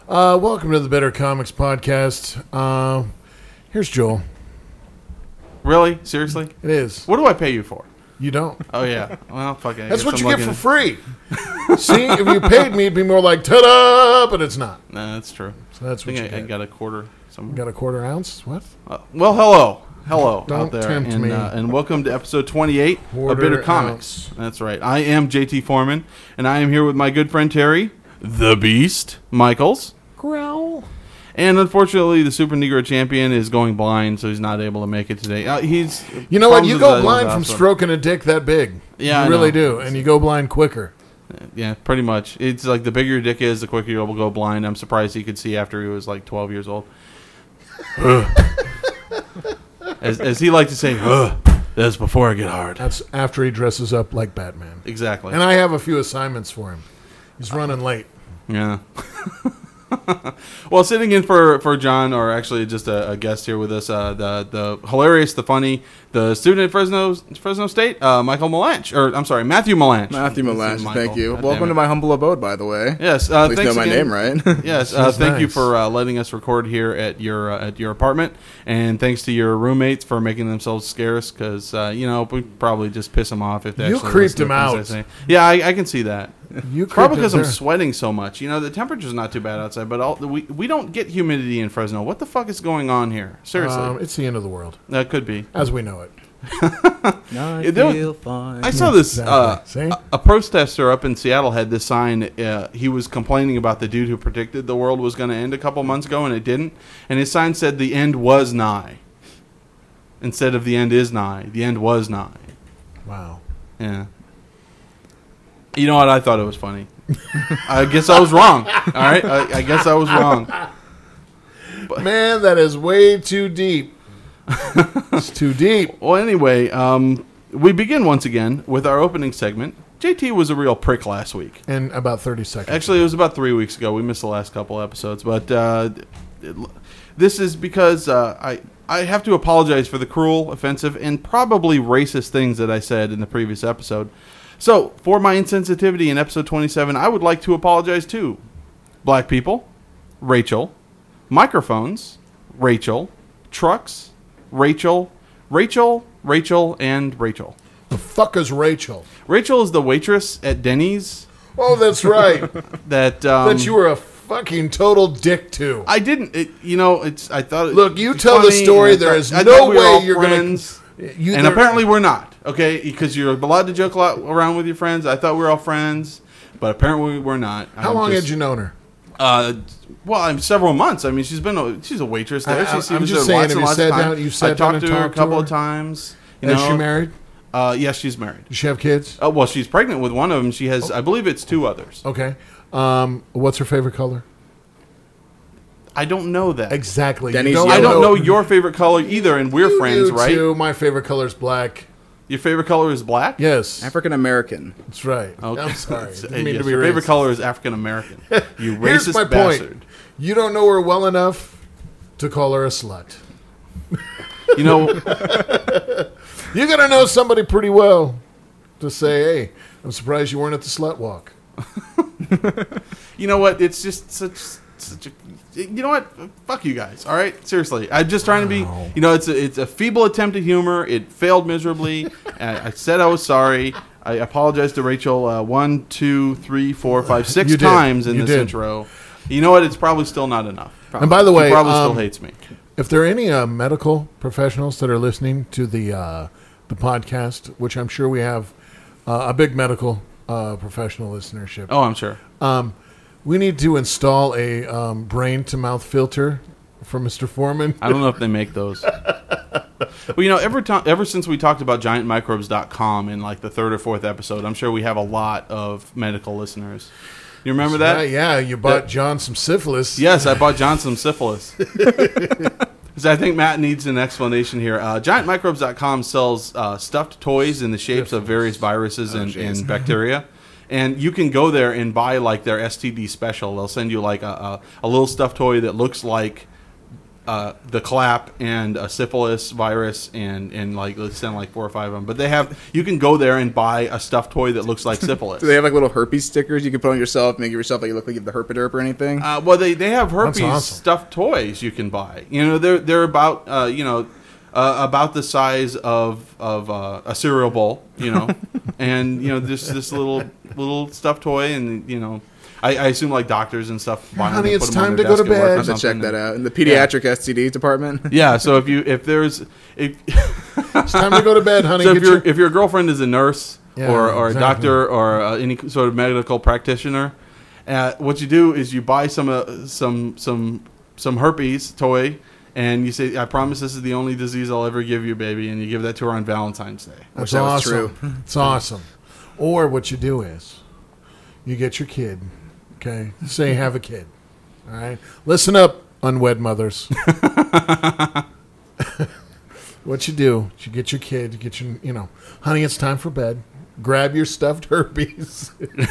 Welcome to the Better Comics Podcast. Here's Joel. Really? Seriously? It is. What do I pay you for? You don't. Oh, yeah. Well, fuck it. That's what you get for free. See, if you paid me, it'd be more like, ta-da, but it's not. No, that's true. So that's what you get. I got a quarter somewhere. You got a quarter ounce? What? Well, hello. Hello Don't out there. tempt me. And welcome to episode 28 Quarter of Bitter Comics. ounce. That's right. I am JT Foreman, and I am here with my good friend Terry, the Beast, Michaels. Growl. And unfortunately, the Super Negro champion is going blind, so he's not able to make it today. You know what? You go blind from stroking a dick that big. Yeah, you really do. And you go blind quicker. Yeah, pretty much. It's like the bigger your dick is, the quicker you'll go blind. I'm surprised he could see after he was like 12 years old. As he liked to say, that's before I get hard. That's after he dresses up like Batman. Exactly. And I have a few assignments for him. He's running late. Yeah. Well, sitting in for John, or actually just a guest here with us, the hilarious, the funny, the student at Fresno State, Matthew Melanch. Matthew Melanch, thank you. Welcome to my humble abode, by the way. Yes, at least thanks know my again. name, right? Yes, That's thank you nice. for letting us record here at your apartment, and thanks to your roommates for making themselves scarce, because we probably just piss them off if they You actually creeped listen to them things I out. say. Yeah, I can see that. You Probably because I'm there. sweating so much. The temperature's not too bad outside, but we don't get humidity in Fresno. What the fuck is going on here? Seriously. It's the end of the world, That could be. as we know it. I feel fine. I saw this. Exactly. See? A protester up in Seattle had this sign. He was complaining about the dude who predicted the world was going to end a couple months ago, and it didn't. And his sign said, "The end was nigh." Instead of "the end is nigh," the end was nigh. Wow. Yeah. You know what? I thought it was funny. I guess I was wrong. All right? I guess I was wrong. Man, that is way too deep. It's too deep. Well, anyway, we begin once again with our opening segment. JT was a real prick last week. In about 30 seconds. Actually, it was about 3 weeks ago. We missed the last couple episodes. But this is because I have to apologize for the cruel, offensive, and probably racist things that I said in the previous episode. So, for my insensitivity in episode 27, I would like to apologize to black people, Rachel, microphones, Rachel, trucks, Rachel, and Rachel. The fuck is Rachel? Rachel is the waitress at Denny's Oh, that's right. that that you were a fucking total dick to. I didn't. I thought. Look, you it's tell the funny, story. and There I is thought no we were way all you're friends. going to... Apparently we're not. Okay, because you're allowed to joke a lot around with your friends. I thought we were all friends, but apparently we're not. How long had you known her? Several months. I mean, she's a waitress there. I'm was just there saying, lots have and you lots sat of times. down- you sat I down talked and to her a talked to couple her? of times. Is she married? Yes, she's married. Does she have kids? Well, she's pregnant with one of them. She has, I believe, it's 2 others. Okay. What's her favorite color? I don't know that. Exactly. Denny's I don't know your favorite color either, and we're You friends, do right? too. My favorite color is black. Your favorite color is black? Yes. African American. That's right. Okay. I'm sorry. Didn't mean Yes, to be your favorite racist. color is African American. You Here's racist my bastard. point. You don't know her well enough to call her a slut. You know, You got to know somebody pretty well to say, hey, I'm surprised you weren't at the slut walk. you know what? It's just such a. You know what? Fuck you guys. All right, seriously. I'm just trying to be. It's a feeble attempt at humor. It failed miserably. I said I was sorry. I apologize to Rachel 1, 2, 3, 4, 5, 6 You did. times in You this did. intro. You know what? It's probably still not enough. And by the way, He probably still hates me. if there are any medical professionals that are listening to the podcast, which I'm sure we have a big medical professional listenership, Oh, I'm sure. we need to install a brain-to-mouth filter for Mr. Foreman. I don't know if they make those. Well, ever since we talked about giantmicrobes.com in like the 3rd or 4th episode, I'm sure we have a lot of medical listeners. You remember that? Right, yeah, you bought John some syphilis. Yes, I bought John some syphilis. Because I think Matt needs an explanation here. Giantmicrobes.com sells stuffed toys in the shapes of various viruses and bacteria. And you can go there and buy like their STD special. They'll send you like a little stuffed toy that looks like the clap and a syphilis virus and like let's send like 4 or 5 of them. But you can go there and buy a stuffed toy that looks like syphilis. Do they have like little herpes stickers you can put on yourself, make yourself like you look like you have the herpaderp or anything? Well, they have herpes awesome. stuffed toys you can buy. You know, they're about about the size of a cereal bowl. You know, and you know this little stuffed toy, and you know. I assume like doctors and stuff. Honey, it's it's time to go to bed. I have to check that out in the pediatric STD department. Yeah, so if It's time to go to bed, honey. so if your girlfriend is a nurse or exactly. a doctor or any sort of medical practitioner, what you do is you buy some herpes toy, and you say, "I promise this is the only disease I'll ever give you, baby," and you give that to her on Valentine's Day. That's that was awesome. true. It's awesome. Or what you do is you get your kid. Okay, say have a kid. All right, listen up, unwed mothers. What you do? You get your kid. You get your, honey. It's time for bed. Grab your stuffed herpes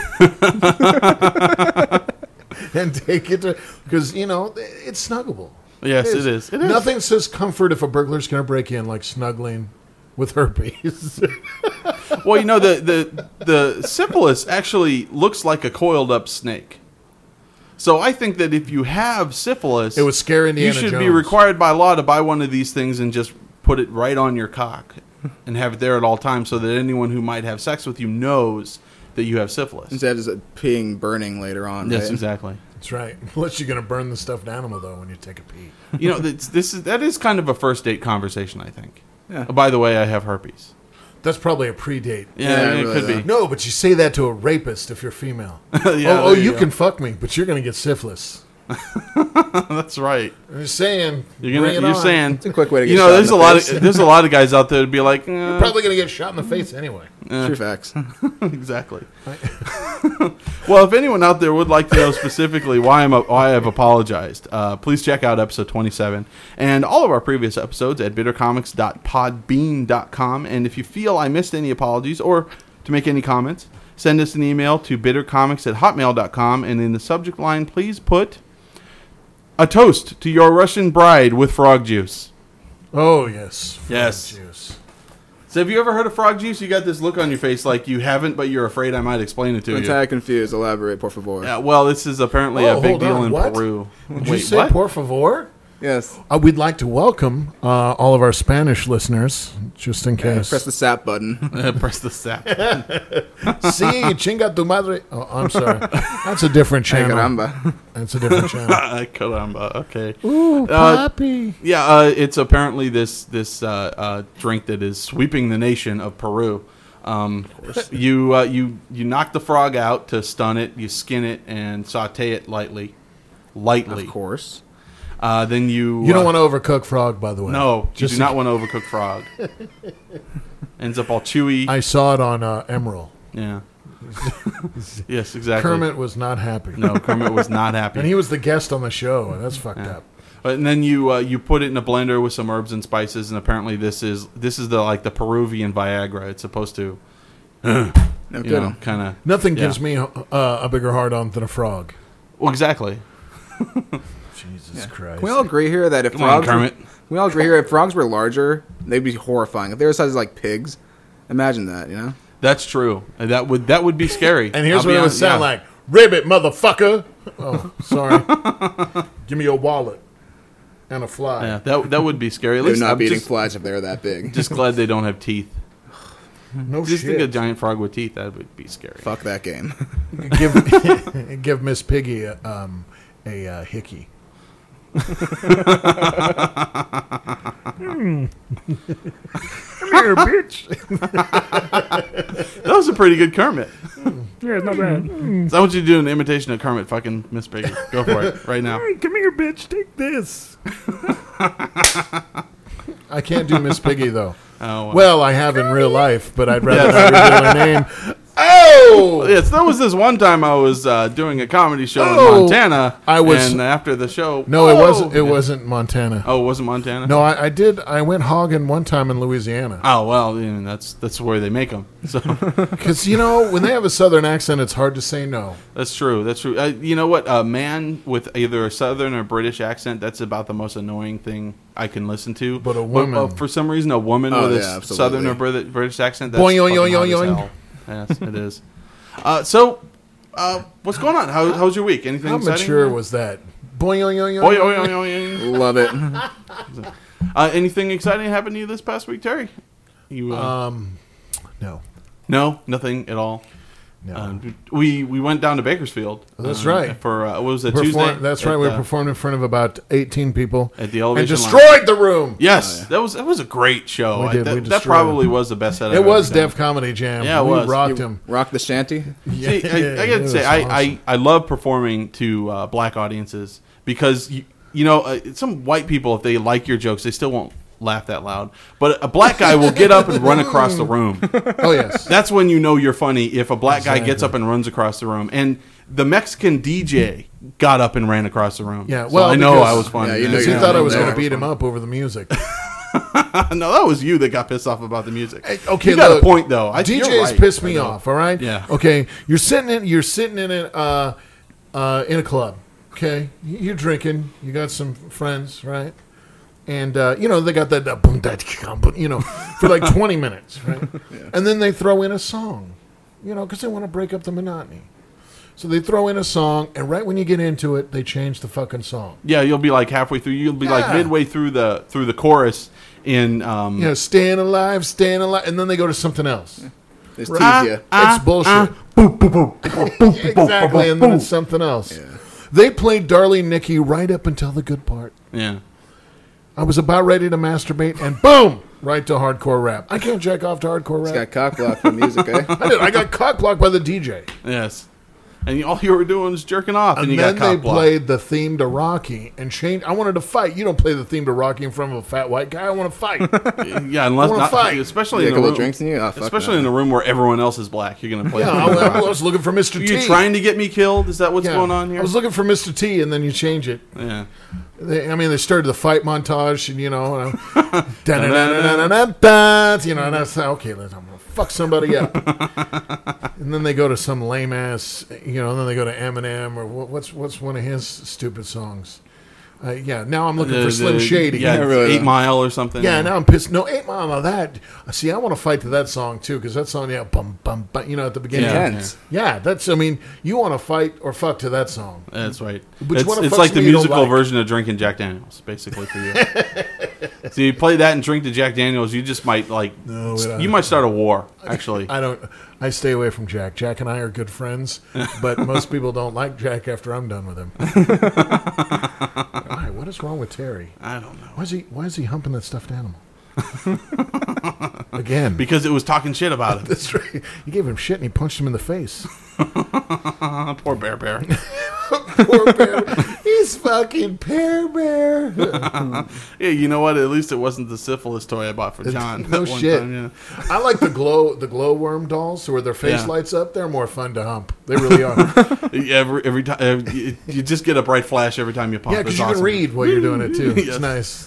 and take it to because it's snuggable. Yes, it is. It is. Nothing says comfort if a burglar's going to break in like snuggling with herpes. Well, the syphilis actually looks like a coiled up snake. So I think that if you have syphilis, It would scare Indiana you should be Jones. required by law to buy one of these things and just put it right on your cock and have it there at all times so that anyone who might have sex with you knows that you have syphilis. Instead of just peeing burning later on. Yes, right? exactly. That's right. Unless you're going to burn the stuffed animal, though, when you take a pee. That is kind of a first date conversation, I think. Yeah. By the way, I have herpes. That's probably a pre-date. Yeah, it really could be. No, but you say that to a rapist if you're female. Yeah, you there can fuck me, but you're going to get syphilis. That's right. I'm just saying. You're saying It's a quick way to get you know, shot there's in a the lot face. of there's a lot of guys out there that'd be like, You're probably going to get shot in the face anyway. True facts. exactly. Well, if anyone out there would like to know specifically why I've apologized, please check out episode 27 and all of our previous episodes at bittercomics.podbean.com. And if you feel I missed any apologies or to make any comments, send us an email to bittercomics@hotmail.com, and in the subject line, please put a toast to your Russian bride with frog juice. Oh, yes. Frog Yes. Juice. So have you ever heard of frog juice? You got this look on your face like you haven't, but you're afraid I might explain it to I'm you. entirely confused. Elaborate, por favor. Yeah, well, this is apparently a big hold deal on, in what? Peru. Did you say por favor? Yes. We'd like to welcome all of our Spanish listeners, just in case. Press the sap button. Press the sap. Sí, chinga tu madre. Oh, I'm sorry. That's a different Ay, channel. caramba. That's a different channel. Caramba. Okay. Ooh, puppy. Yeah, it's apparently this drink that is sweeping the nation of Peru. You knock the frog out to stun it. You skin it and saute it lightly. Of course. Then you You don't want to overcook frog, by the way. No, you Just do not want to overcook frog. Ends up all chewy. I saw it on Emerald. Yeah. Yes, exactly. Kermit was not happy. No, Kermit was not happy. And he was the guest on the show. That's fucked up. And then you put it in a blender with some herbs and spices, and apparently this is the Peruvian Viagra. It's supposed to, No kidding. kind of. Nothing gives me a bigger hard-on than a frog. Well, exactly. Jesus Christ. Can we all agree here that if Come on, Kermit. frogs were larger, they'd be horrifying. If they were sizes like pigs, imagine that, you know? That's true. That would be scary. And here's I'll what be it would honest, sound yeah. like. Ribbit, motherfucker. Oh, sorry. Give me your wallet and a fly. Yeah, that would be scary. At They're least not I'm beating just, flies if they're that big. just glad they don't have teeth. No Just think a shit. giant frog with teeth. That would be scary. Fuck that game. Give Miss Piggy a hickey. Come here, bitch. That was a pretty good Kermit. Yeah, it's not bad. So I want you to do an imitation of Kermit, fucking Miss Piggy. Go for it right now. Hey, come here, bitch. Take this. I can't do Miss Piggy though. Oh, Well, I have in real life, but I'd rather not reveal her name. Oh! Oh! Yes, there was this one time I was doing a comedy show in Oh! Montana. And after the show. No, it wasn't. It wasn't Montana. Oh, it wasn't Montana? No, I did. I went hogging one time in Louisiana. Oh, well, that's where they make them. So Because, when they have a southern accent, it's hard to say no. that's true. That's true. You know what? A man with either a southern or British accent, that's about the most annoying thing I can listen to. But a woman. for some reason, a woman with a absolutely. southern or British accent, that's Boing, yoing, fucking hot yoing, as hell. Yes, it is. What's going on? How's your week? Anything How exciting? mature was that? Boing, yoing, yoing, Oy, yoing. oy, oy, oy, oy. Love it. Anything exciting happened to you this past week, Terry? You No. no, nothing at all. No. We went down to Bakersfield. That's right. For what was it, Tuesday? That's right. We performed in front of about 18 people at the and Elevation destroyed the room. Yes, that was a great show. We did. We That destroyed probably it. was the best set. It I've was ever done. Def Comedy Jam. Yeah, it we was. rocked him. Rock the shanty. Yeah, See, I gotta say, I love performing to black audiences because some white people, if they like your jokes, they still won't laugh that loud. But a black guy will get up and run across the room. Oh yes. That's when you know you're funny, if a black guy gets Exactly. up and runs across the room. And the Mexican DJ got up and ran across the room. Yeah, So well, I know because- I was funny. Yeah, you know Because he you're thought I not was there. going to beat him up over the music. No, that was you that got pissed off about the music. Okay, you got look, a point though. You're DJs right. piss me I know. off. All right. Yeah. Okay. You're sitting in a club. Okay. You're drinking. You got some friends, right? And they got that boom, that for like 20 minutes, right? And then they throw in a song, because they want to break up the monotony. So they throw in a song, and right when you get into it, they change the fucking song. Yeah, you'll be like halfway through. You'll be like Yeah. midway through the chorus in Staying alive, and then they go to something else. They tease you. It's bullshit. Exactly, and then it's something else. Yeah. They played Darling Nikki right up until the good part. yeah. I was about ready to masturbate, and boom, right to hardcore rap. I can't jack off to hardcore It's rap. got cock block for music, eh? I did. I got cock blocked by the DJ. Yes. And all you were doing was jerking off, and And you then got they cock blocked. played the theme to Rocky and changed. I wanted to fight. You don't play the theme to Rocky in front of a fat white guy. I want to fight. Yeah, unless wanna not, fight. especially You in get a a couple room, drinks in you? Oh, fuck especially no. in a room where everyone else is black. You're gonna play. Yeah, the I was looking for Mr. Are T. you trying to get me killed? Is that what's Yeah. going on here? I was looking for Mr. T, and then you change it. Yeah. They started the fight montage, and and I said, okay, I'm gonna fuck somebody up. And then they go to some lame ass, and then they go to Eminem or what's one of his stupid songs. Now I'm looking for Slim Shady. Yeah, really 8 Mile or something. Yeah, now I'm pissed. No, 8 Mile of that. See, I want to fight to that song too, because that song, bum bum bum. At the beginning. Yeah. Intense. Yeah, you want to fight or fuck to that song. That's right. Which one of It's fucks like the me you don't musical like? version of drinking Jack Daniels, basically for you. So you play that and drink the Jack Daniels, you just might No, you might start a war. Actually, I stay away from Jack. Jack and I are good friends, but most people don't like Jack after I'm done with him. Why? What is wrong with Terry? I don't know Why is he humping that stuffed animal? Again. because it was talking shit about him. That's right. He gave him shit and he punched him in the face. Poor Bear. Poor Bear. He's fucking Bear. Yeah, you know what? At least it wasn't the syphilis toy I bought for John. No that one shit. time, yeah. I like the glowworm dolls, where their face Yeah. lights up. They're more fun to hump. They really are. Every time you just get a bright flash every time you pump. Yeah, because It's you awesome. can read while you're doing it too. Yes. It's nice.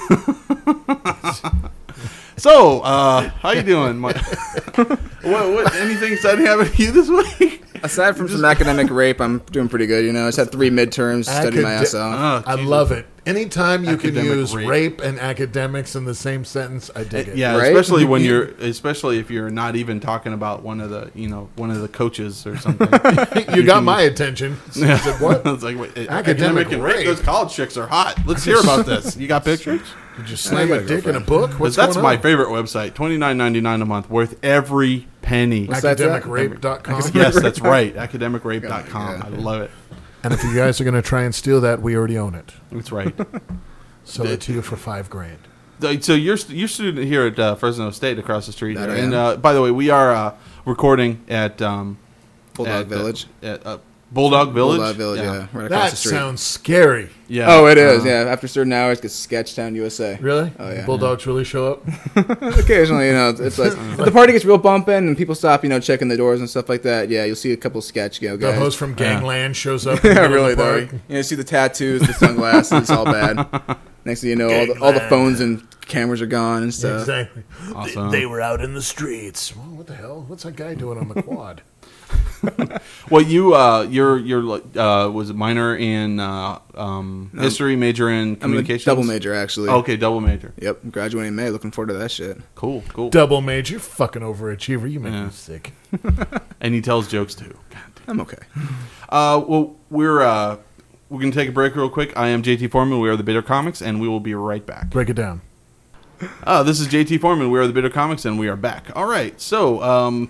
So, how you doing, Mike? what? Anything exciting happened to you this week? Aside from some academic rape, I'm doing pretty good. I just had 3 midterms, studied my ass off. Oh, I Jesus. love it. Anytime you can Academic use rape. rape and academics in the same sentence, I dig it. Yeah, Right? especially when especially if you're not even talking about one of the coaches or something. You got my attention. I said, what? It's like wait, Academic and rape? Those college chicks are hot. Let's hear about this. You got pictures? Did you slam I a got a dick in a girlfriend. book? 'Cause What's that's going my on? favorite website. $29.99 a month, worth every penny. What's that? Academicrape.com. Yes, that's right. Academicrape.com. I love it. And if you guys are going to try and steal that, we already own it. That's right. Sell it to you for $5,000. So you're student here at Fresno State across the street. That There. I And by the way, we are recording at Bulldog at, Village. At Bulldog Village. Bulldog Village, yeah, right across That the street. sounds scary. Yeah. Oh, it is. Yeah, after certain hours, it's Sketchtown, USA. Really? Oh, yeah. Bulldogs really show up? Occasionally, it's like if the party gets real bumping and people stop, checking the doors and stuff like that. Yeah, you'll see a couple sketch, The guys. host from Gangland shows up. in the Yeah, middle really of the though. park. You see the tattoos, the sunglasses, it's all bad. Next thing you know, all the phones and cameras are gone and stuff. Exactly. Awesome. They were out in the streets. Well, what the hell? What's that guy doing on the quad? Well, you're was a minor in history, major in I'm a communications. double major, actually. Okay, double major. Yep, graduating in May. Looking forward to that shit. Cool. Double major, fucking overachiever. You make Yeah. me sick. And he tells jokes too. I'm okay. Well, we're gonna take a break real quick. I am JT Foreman. We are the Bitter Comics, and we will be right back. Break it down. This is JT Foreman. We are the Bitter Comics, and we are back. All right. So,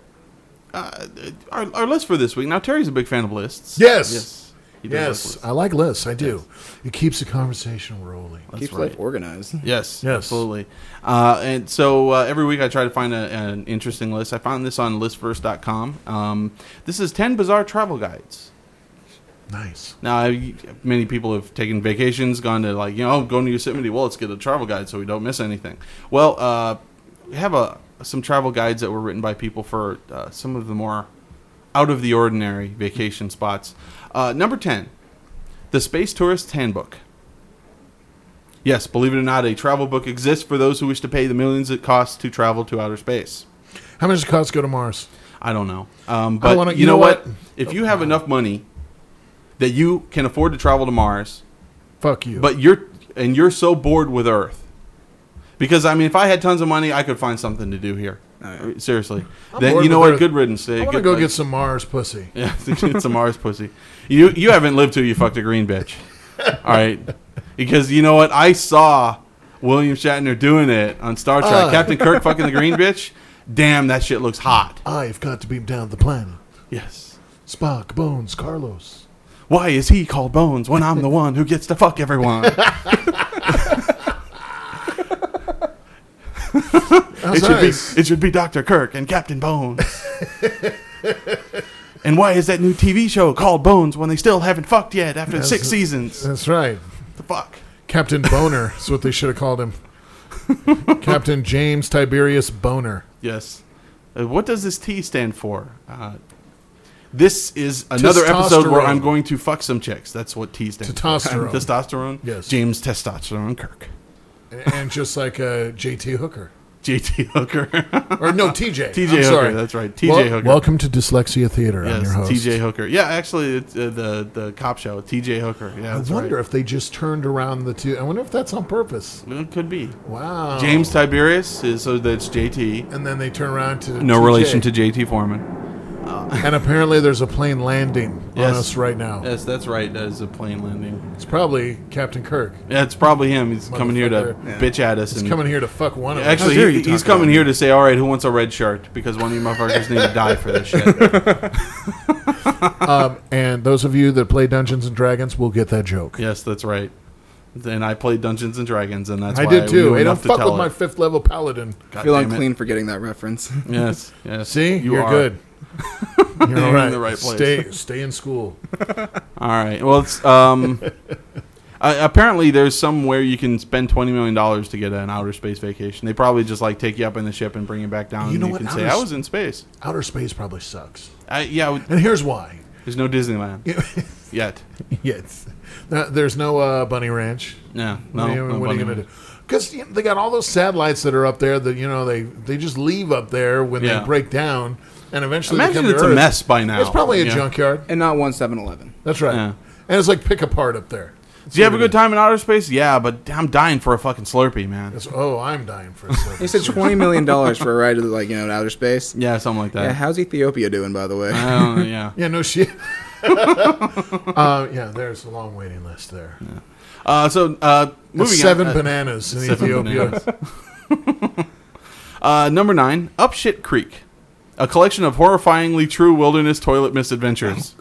our list for this week. Now, Terry's a big fan of lists. Yes. He does like Yes, lists. I like lists. I do. It keeps the conversation rolling. Keeps right. life organized. Yes, Yes. absolutely. And so every week I try to find an interesting list. I found this on listverse.com. This is 10 bizarre travel guides. Nice. Now, many people have taken vacations, gone to going to Yosemite. Well, let's get a travel guide so we don't miss anything. Well, we have some travel guides that were written by people for some of the more out of the ordinary vacation spots. Number 10, the Space Tourist Handbook. Yes, believe it or not, a travel book exists for those who wish to pay the millions it costs to travel to outer space. How much does it cost to go to Mars? I don't know. But wanna- you know what? If you have enough money that you can afford to travel to Mars, Fuck you. but you're so bored with Earth. Because, if I had tons of money, I could find something to do here. Oh, yeah. Seriously. I'm Then, bored you know with what? Earth. Good riddance. I want to go get some Mars pussy. Yeah, get some Mars pussy. You haven't lived till you fucked a green bitch. All right? Because you know what? I saw William Shatner doing it on Star Trek. Captain Kirk fucking the green bitch. Damn, that shit looks hot. I've got to beam down the planet. Yes. Spock, Bones, Carlos. Why is he called Bones when I'm the one who gets to fuck everyone? It should be Dr. Kirk and Captain Bones. And why is that new TV show called Bones when they still haven't fucked yet after 6 seasons? That's right. The fuck? Captain Boner is what they should have called him. Captain James Tiberius Boner. Yes. What does this T stand for? This is another episode where Testosterone. I'm going to fuck some chicks. That's what T stands Testosterone. for. Testosterone? Yes. James Testosterone Kirk. And just like JT Hooker. JT Hooker. Or no, TJ. TJ I'm Hooker, sorry. that's right. TJ Hooker. Welcome to Dyslexia Theater. I'm Yes, your host. TJ Hooker. Yeah, actually, it's the cop show, TJ Hooker. Yeah, I that's wonder right. if they just turned around the two. I wonder if that's on purpose. It could be. Wow. James Tiberius is so that's JT. And then they turn around to No TJ. relation to JT Foreman. And apparently there's a plane landing Yes. on us right now. Yes, that's right. That is a plane landing. It's probably Captain Kirk. Yeah, it's probably him. He's coming here to Motherfucker. bitch at us. He's and coming here to fuck one of us. Actually, How dare you he's talk coming about here to say, all right, who wants a red shirt? Because one of you motherfuckers need to die for this shit. And those of you that play Dungeons and Dragons will get that joke. Yes, that's right. And I played Dungeons and Dragons, and that's I why did too. knew Hey, don't enough to fuck tell with my it. 5th level paladin. God I feel damn it. unclean for getting that reference. Yes, yes. See, You you're are. good. You're all in right. the right place. Stay in school. All right. Well, it's apparently there's somewhere you can spend $20 million to get an outer space vacation. They probably just take you up in the ship and bring you back down. You know and what? you can say, Outer I was in space. Outer space probably sucks. Yeah. And here's why. There's no Disneyland yet. Yes. There's no Bunny Ranch. Yeah. What No. are you, no what are you Bunny gonna do? Because they got all those satellites that are up there that they just leave up there when Yeah. they break down, and eventually they Imagine come to it's a Earth. mess by now. It's probably a Yeah. junkyard. And not one 7-Eleven. That's right. Yeah. And it's like pick apart up there. Do you have a good time in outer space? Yeah, but I'm dying for a fucking Slurpee, man. I'm dying for a second. He said $20 million for a ride to outer space. Yeah, something like Yeah, that. how's Ethiopia doing, by the way? I don't know, yeah. Yeah, no shit. Yeah, there's a long waiting list there. So moving Seven on. bananas in 7 Ethiopia. bananas. Number 9, Up Shit Creek, a collection of horrifyingly true wilderness toilet misadventures.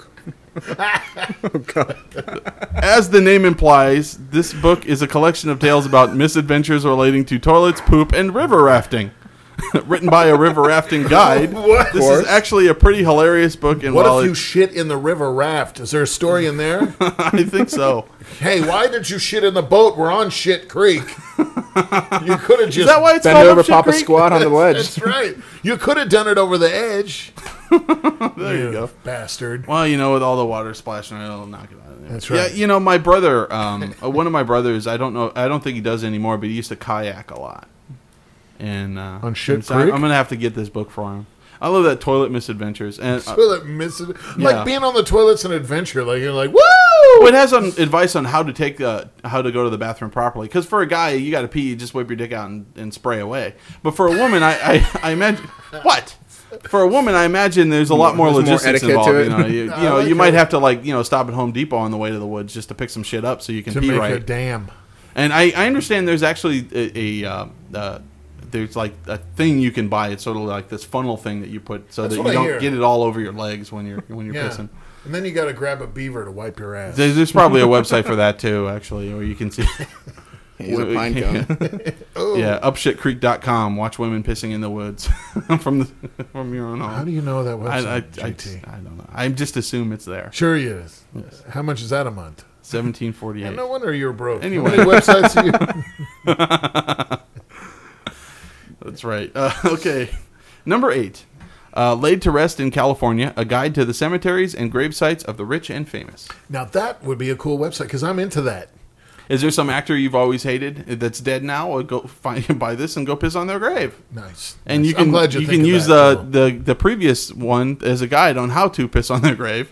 As the name implies, this book is a collection of tales about misadventures relating to toilets, poop, and river rafting. written by a river rafting guide. What? This is actually a pretty hilarious book. And What while if you shit in the river raft? Is there a story in there? I think so. Hey, why did you shit in the boat? We're on Shit Creek. You could have just... Is that why it's Bend called over, Up Shit pop a Creek? squat on the ledge. That's right. You could have done it over the edge. There you go. Bastard. Well, with all the water splashing, it'll knock it out. That's right. Yeah, my brother, one of my brothers, I don't think he does anymore, but he used to kayak a lot. And On Shit and so Creek? I'm gonna have to get this book for him. I love that toilet misadventures, and Toilet miss- Yeah. Like being on the toilet's an adventure. Like, you're like, woo! well, it has advice on how to how to go to the bathroom properly. Because for a guy, you got to pee, you just whip your dick out and spray away. But for a woman, I imagine what. For a woman, I imagine there's a lot more There's more logistics etiquette involved. to it. I like You might it. have to stop at Home Depot on the way to the woods just to pick some shit up so you can To pee make right. a dam. And I understand there's actually there's like a thing you can buy. It's sort of like this funnel thing that you put so That's that what you I don't hear. get it all over your legs when you're Yeah. pissing. And then you got to grab a beaver to wipe your ass. There's probably a website for that too, actually, where you can see. He's a pine cone. Oh. Yeah, upshitcreek.com. Watch women pissing in the woods from your own home. How do you know that website, GT? I don't know. I just assume it's there. Sure he is. How much is that a month? 1748. Yeah, no wonder you're broke. Anyway. How many websites do you... That's right. Okay. Number 8. Laid to Rest in California, a guide to the cemeteries and grave sites of the rich and famous. Now, that would be a cool website, because I'm into that. Is there some actor you've always hated that's dead now? Or go buy this and go piss on their grave. Nice. And Nice. you can I'm glad you're you can thinking use that, the previous one as a guide on how to piss on their grave.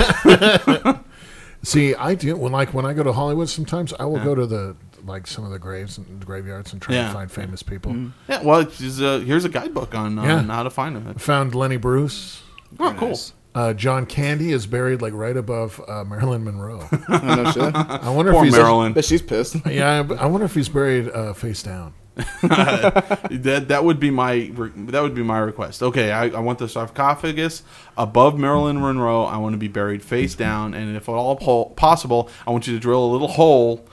See, I do when I go to Hollywood. Sometimes I will go to some of the graves and the graveyards and try to find famous people. Yeah, well, here's a guidebook on how to find them. I found Lenny Bruce. Oh, cool. Nice. John Candy is buried like right above Marilyn Monroe. Oh, no shit. I wonder Poor if he's Marilyn. Bet she's pissed. Yeah, I wonder if he's buried face down. That would be my request. Okay, I want the sarcophagus above Marilyn Monroe. I want to be buried face down, and if at all possible, I want you to drill a little hole.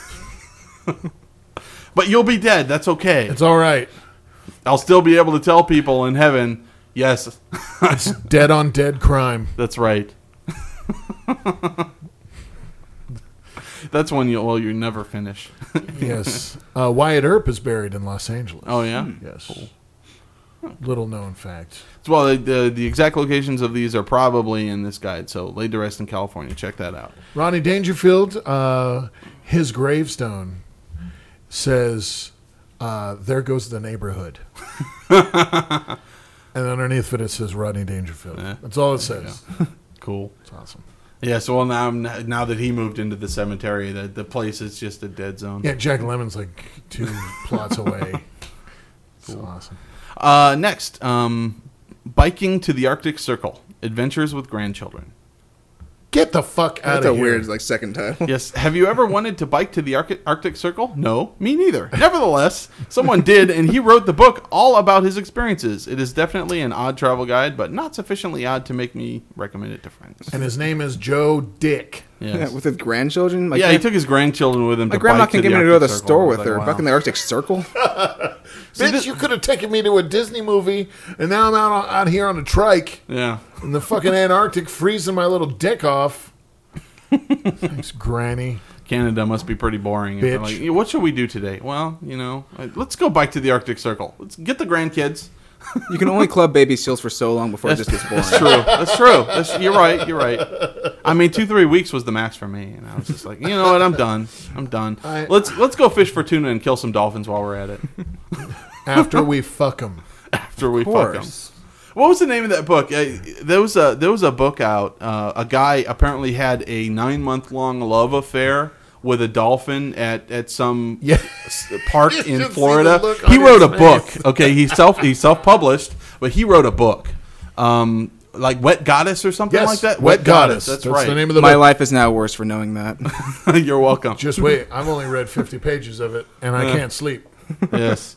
But you'll be dead. That's okay. It's all right. I'll still be able to tell people in heaven, yes, It's dead on dead crime. that's right. That's when you never finish. Yes. Wyatt Earp is buried in Los Angeles. Oh yeah. Yes. Little known fact. Well, the exact locations of these are probably in this guide. So, laid to rest in California. Check that out. Ronnie Dangerfield, his gravestone says, "There goes the neighborhood," and underneath it says Rodney Dangerfield. Yeah. That's all it says. Cool. It's awesome. Yeah. So now that he moved into the cemetery, the place is just a dead zone. Yeah, Jack Lemmon's like 2 plots away. It's awesome. Next, biking to the Arctic Circle: Adventures with Grandchildren. Get the fuck out That's of a here. weird, second title. Yes. Have you ever wanted to bike to the Arctic Circle? No, me neither. Nevertheless, someone did, and he wrote the book all about his experiences. It is definitely an odd travel guide, but not sufficiently odd to make me recommend it to friends. And his name is Joe Dick. Yes. Yeah, with his grandchildren. Yeah, he took his grandchildren with him. My to grandma bike can to get the me to go to the Arctic Circle. store I was with like, her. wow. Back in the Arctic Circle. Bitch, you could have taken me to a Disney movie, and now I'm out here on a trike Yeah. in the fucking Antarctic freezing my little dick off. Thanks, Granny. Canada must be pretty boring. If they're Bitch. like, what should we do today? Well, let's go bike to the Arctic Circle. Let's get the grandkids. You can only club baby seals for so long before it just gets boring. That's true. That's true. You're right. You're right. I mean, 2-3 weeks was the max for me, and I was just like, you know what? I'm done. Let's go fish for tuna and kill some dolphins while we're at it. After we fuck them. After we Of fuck them. course. What was the name of that book? There was a book out. A guy apparently had a 9-month-long love affair with a dolphin at some Yeah. park You in should see Florida. the look on He wrote a his book. face. Okay, he self-published, but he wrote a book. Like Wet Goddess or something Yes, like that. Wet Goddess. That's That's right. the name of the My book. life is now worse for knowing that. You're welcome. Just wait. I've only read 50 pages of it, and I can't sleep. Yes.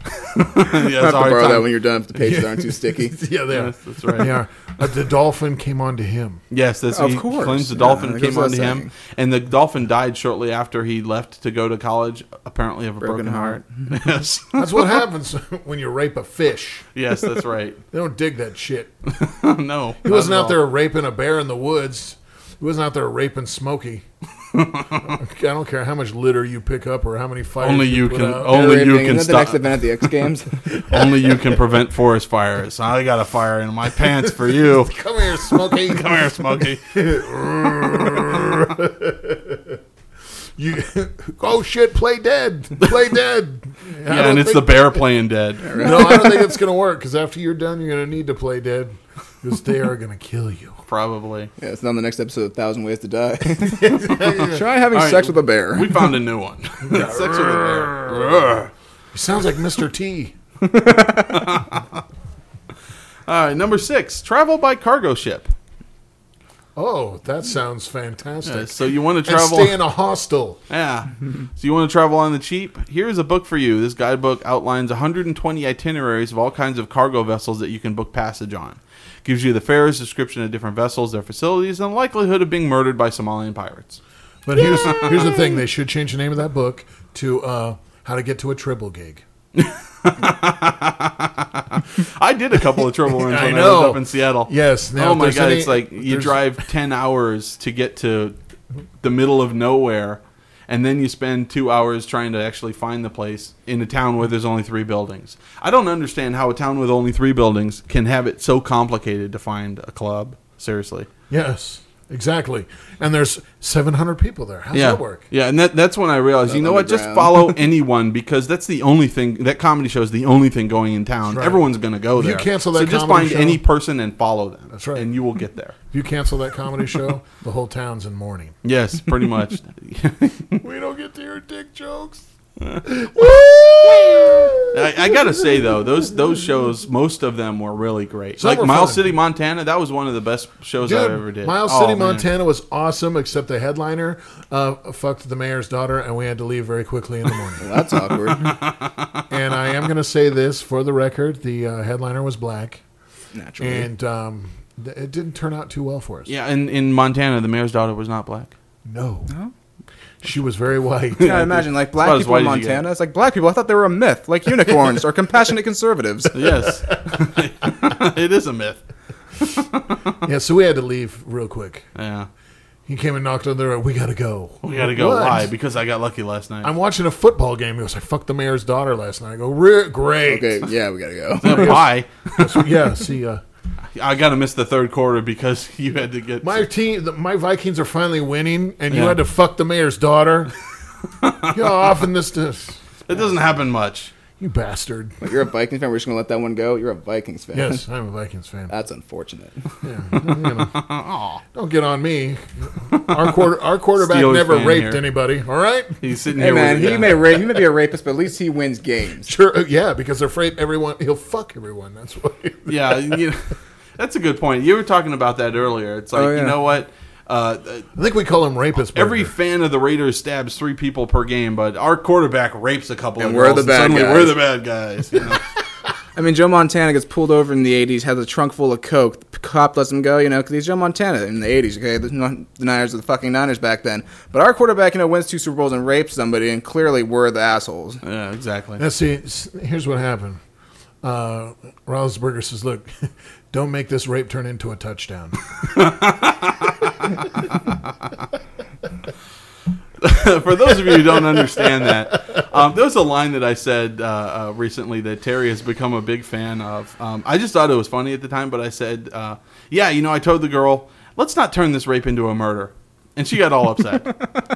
Yeah, I have to borrow that when you're done if the pages aren't too sticky. Yeah, they are. Yes, that's right. They are. The dolphin came onto him. Yes, that's Of he course. claims the Yeah, dolphin that came goes without onto him, saying. and the dolphin died shortly after he left to go to college, apparently of a broken heart. Yes, That's what happens when you rape a fish. yes, that's right. They don't dig that shit. No, He wasn't out there raping a bear in the woods. He wasn't out there raping Smokey. I don't care how much litter you pick up or how many fires Only you put can- out. only you Raping. can Isn't that the next stop. event at the X Games? Only you can prevent forest fires. I got a fire in my pants for you. Come here, Smokey. Come here, Smokey. You, oh shit! Play dead. Play dead. Yeah, and it's the bear playing dead. No, I don't think it's gonna work because after you're done, you're gonna need to play dead because they are gonna kill you. Probably. Yeah, it's on the next episode of 1,000 Ways to Die. Try having All right, sex with a bear. We found a new one. Sex with a bear. He sounds like Mr. T. All right, number 6. Travel by cargo ship. Oh, that sounds fantastic. So you want to And travel? stay in a hostel. Yeah. So you want to travel on the cheap? Here's a book for you. This guidebook outlines 120 itineraries of all kinds of cargo vessels that you can book passage on. Gives you the fares, description of different vessels, their facilities, and the likelihood of being murdered by Somalian pirates. But here's the thing: they should change the name of that book to "How to Get to a Tribble Gig." I did a couple of trouble runs I when I know. was up in Seattle. Yes. Now, Oh if my there's god! any- It's like you there's- drive 10 hours to get to the middle of nowhere, and then you spend 2 hours trying to actually find the place in a town where there's only 3 buildings. I don't understand how a town with only 3 buildings can have it so complicated to find a club. Seriously. Yes, exactly. And there's 700 people there. How's that work? Yeah, and that's when I realized, you know what? Just Underground. follow anyone because that's the only thing. That comedy show is the only thing going in town. That's right. Everyone's going to go If you there. cancel that so just comedy find show- any person and follow them. That's right. And you will get there. If you cancel that comedy show, the whole town's in mourning. Yes, pretty much. We don't get to hear dick jokes. I gotta say though, those shows, most of them were really great. Some Like were Miles fun. City, Montana, that was one of the best shows I ever did. Miles Oh, City, man. Montana was awesome, except the headliner fucked the mayor's daughter, and we had to leave very quickly in the morning. Well, that's awkward. And I am going to say this for the record: the headliner was black, Naturally. and it didn't turn out too well for us. Yeah, in Montana, the mayor's daughter was not black. No, she was very white. Yeah, I imagine like black about as people in white as you get. Montana. It's like black people. I thought they were a myth, like unicorns or compassionate conservatives. Yes, it is a myth. Yeah, so we had to leave real quick. Yeah, He came and knocked on the door. We got to go. we gotta go. What? Why? Because I got lucky last night. I'm watching a football game. He goes, I fucked the mayor's daughter last night. I go, great. Okay, yeah, we gotta go. Why? Yeah, see, I gotta miss the third quarter because you had to get. my team, my Vikings are finally winning, and you Yeah. had to fuck the mayor's daughter. How often this does? It doesn't happen much. You bastard. Like, you're a Vikings fan. We're just gonna let that one go. You're a Vikings fan. Yes, I'm a Vikings fan. That's unfortunate. Yeah, you know, don't get on me. Our quarterback Steelers never fan raped here. anybody. All right. He's sitting Hey here. man, with, he may be a rapist, but at least he wins games. Sure. Yeah, because they're afraid everyone. He'll fuck everyone. That's what. Yeah, you know, that's a good point. You were talking about that earlier. It's like, Oh, yeah. you know what? I think we call him rapist. Every burger. fan of the Raiders stabs 3 people per game, but our quarterback rapes a couple And of we're girls, the bad suddenly guys. we're the bad guys. You know? I mean, Joe Montana gets pulled over in the 80s, has a trunk full of coke. The cop lets him go, because he's Joe Montana in the 80s, okay? The Niners were the fucking Niners back then. But our quarterback, wins 2 Super Bowls and rapes somebody, and clearly we're the assholes. Yeah, exactly. Now, see, here's what happened. Roethlisberger says, look, don't make this rape turn into a touchdown. For those of you who don't understand that, there was a line that I said recently that Terry has become a big fan of. I just thought it was funny at the time, but I said, I told the girl, let's not turn this rape into a murder. And she got all upset.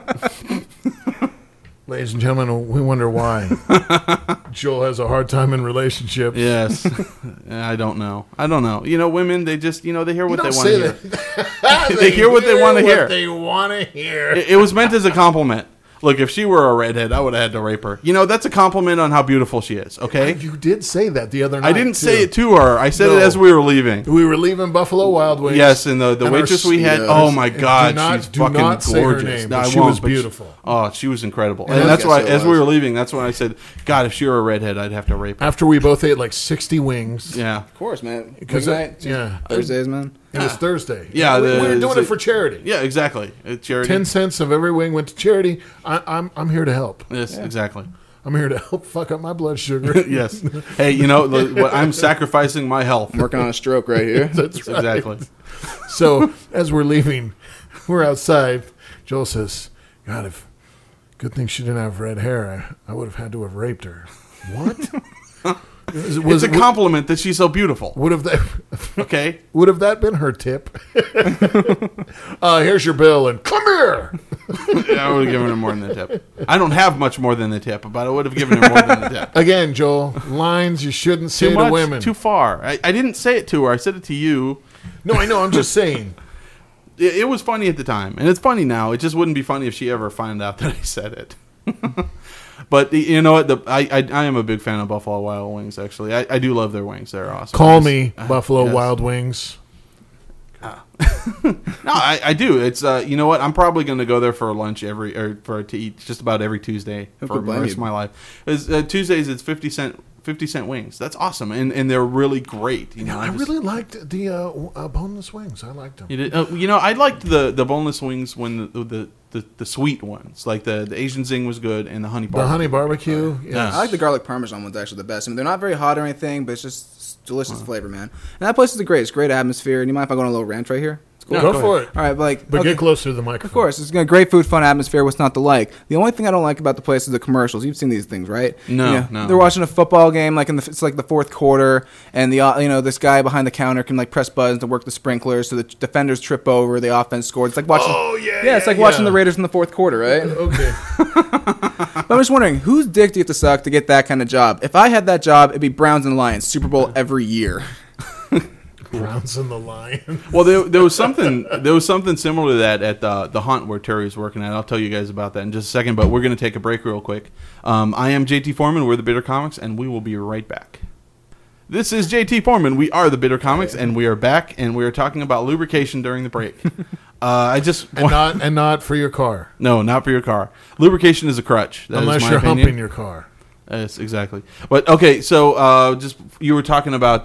Ladies and gentlemen, we wonder why Joel has a hard time in relationships. Yes. I don't know. Women, they just, they hear what they Don't want to say hear. that. They hear what they want to hear. They want to hear. It was meant as a compliment. Look, if she were a redhead, I would have had to rape her. You know, that's a compliment on how beautiful she is, okay? You did say that the other night. I didn't too. say it to her. I said No. it as we were leaving. We were leaving Buffalo Wild Wings. Yes, and the our waitress we had, yes. oh my God, she's do fucking not say her gorgeous. name, No, but I she won't, was but beautiful. Oh, she was incredible. And And that's I why, guess it as we was. were leaving, that's when I said, God, if she were a redhead, I'd have to rape her. After we both ate like 60 wings. Yeah. Of course, man. Because Wing night, yeah. Thursdays, man. It was Thursday. Yeah, we were the- doing it for charity. Yeah, exactly. It's charity. 10 cents of every wing went to charity. I'm here to help. Yes, exactly. I'm here to help fuck up my blood sugar. Yes. Hey, you know, I'm sacrificing my health. I'm working on a stroke right here. That's right. Exactly. So as we're leaving, we're outside. Joel says, God, if good thing she didn't have red hair, I would have had to have raped her. What? It's a compliment that she's so beautiful. Would have that Okay? would have that been her tip? Here's your bill and come here. I would have given her more than the tip. I don't have much more than the tip, but I would have given her more than the tip. Again, Joel, lines you shouldn't say Too to much, women. too far. I didn't say it to her. I said it to you. No, I know. I'm just saying. It was funny at the time, and it's funny now. It just wouldn't be funny if she ever found out that I said it. But you know what? I am a big fan of Buffalo Wild Wings. Actually, I do love their wings. They're awesome. Call me Buffalo yes. Wild Wings. No, I do. It's you know what? I'm probably going to go there for lunch to eat just about every Tuesday Who for could the blame rest you? of my life. Tuesdays it's 50-cent wings. That's awesome, and they're really great. You know, I really liked the boneless wings. I liked them. You did, you know, I liked the boneless wings when the sweet ones, like the Asian zing was good, and the honey The barbecue. honey barbecue. Yes. I like the garlic parmesan ones actually the best. I mean, they're not very hot or anything, but it's just delicious flavor, man. And that place is great. It's great atmosphere. And you mind if I go on a little rant right here? It's cool. No, Go go for it. All right, but like, But okay. get closer to the microphone. Of course, it's got great food, fun atmosphere. What's not to like? The only thing I don't like about the place is the commercials. You've seen these things, right? No, no. They're watching a football game, like it's like the fourth quarter, and the this guy behind the counter can like press buttons to work the sprinklers, so the defenders trip over, the offense scores. It's like watching. Oh, yeah, yeah, it's like yeah, watching yeah. the Raiders in the fourth quarter, right? Okay. But I'm just wondering, whose dick do you have to suck to get that kind of job? If I had that job, it'd be Browns and Lions, Super Bowl every year. Browns and the Lion. Well, there was something similar to that at the Hunt where Terry's working at. I'll tell you guys about that in just a second, but we're going to take a break real quick. I am JT Foreman. We're the Bitter Comics, and we will be right back. This is JT Foreman. We are the Bitter Comics, and we are back, and we are talking about lubrication during the break. And not for your car. No, not for your car. Lubrication is a crutch. That is Unless my you're opinion. humping your car. Yes, exactly. But okay, so just you were talking about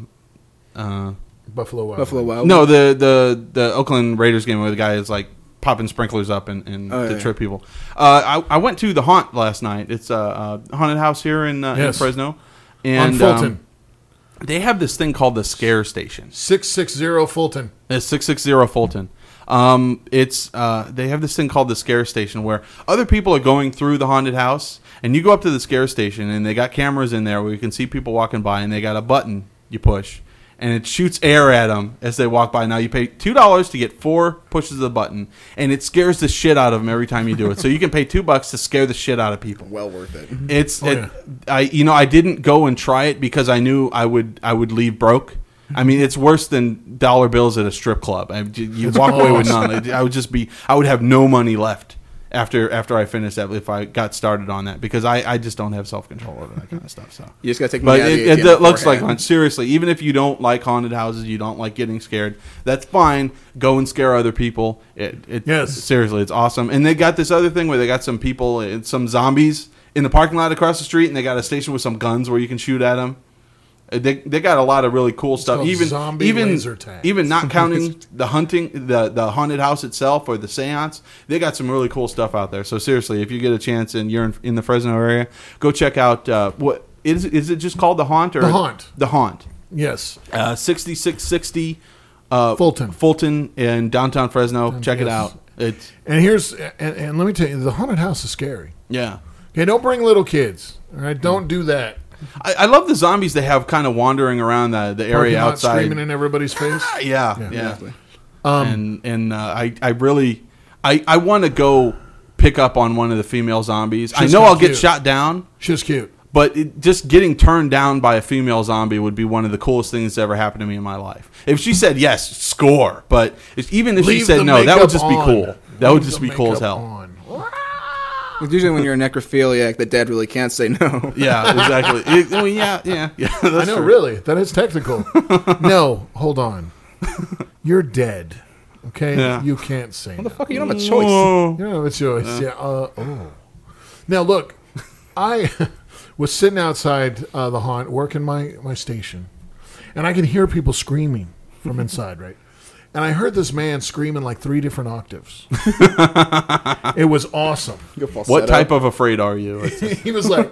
Buffalo Wild. Buffalo Wild. no the Oakland Raiders game where the guy is like popping sprinklers up and to yeah. trip people. I went to the Haunt last night. It's a haunted house here in Yes. Fresno, and On Fulton. they have this thing called the Scare Station. 660 Fulton. It's 660 Fulton. They have this thing called the Scare Station where other people are going through the haunted house, and you go up to the Scare Station, and they got cameras in there where you can see people walking by, and they got a button you push, and it shoots air at them as they walk by. Now you pay $2 to get 4 pushes of the button, and it scares the shit out of them every time you do it. So you can pay $2 to scare the shit out of people. Well worth it. I didn't go and try it because I knew I would leave broke. I mean, it's worse than dollar bills at a strip club. You walk away with none. I would have no money left after I finished that if I got started on that because I just don't have self-control over that kind of stuff. So. You just gotta take me But out of the it ATM looks like beforehand. fun. Seriously, even if you don't like haunted houses, you don't like getting scared, that's fine. Go and scare other people. Yes. Seriously, it's awesome. And they got this other thing where they got some people, some zombies in the parking lot across the street, and they got a station with some guns where you can shoot at them. They got a lot of really cool stuff. called zombie laser tag. Even not counting the hunting, the haunted house itself or the seance, they got some really cool stuff out there. So seriously, if you get a chance and you're in the Fresno area, go check out what is it just called the Haunt or The Haunt. The Haunt. Yes. 6660 Fulton in downtown Fresno. Check it yes. out. It's And let me tell you, the haunted house is scary. yeah. Okay, don't bring little kids. All right, don't do that. I love the zombies they have kind of wandering around the Parking area lot outside. screaming in everybody's face. Yeah. Exactly. I really want to go pick up on one of the female zombies. I She's know kinda I'll get cute. shot down, She's cute. but just getting turned down by a female zombie would be one of the coolest things that's ever happened to me in my life. If she said yes, score. But even if she Leave said the no, that would makeup just be on. cool. That would Leave just the be cool as makeup hell. on. It's usually when you're a necrophiliac, the dead really can't say no. Yeah, exactly. Yeah. I That's know, true. really. That is technical. No, hold on. You're dead. Okay? Yeah. You can't say What no. the fuck? You don't have a choice. Whoa. You don't have a choice. Yeah. Now, look, I was sitting outside the haunt, working my station, and I can hear people screaming from inside, right? And I heard this man screaming like 3 different octaves. It was awesome. Go falsetto. What type of afraid are you? He was like,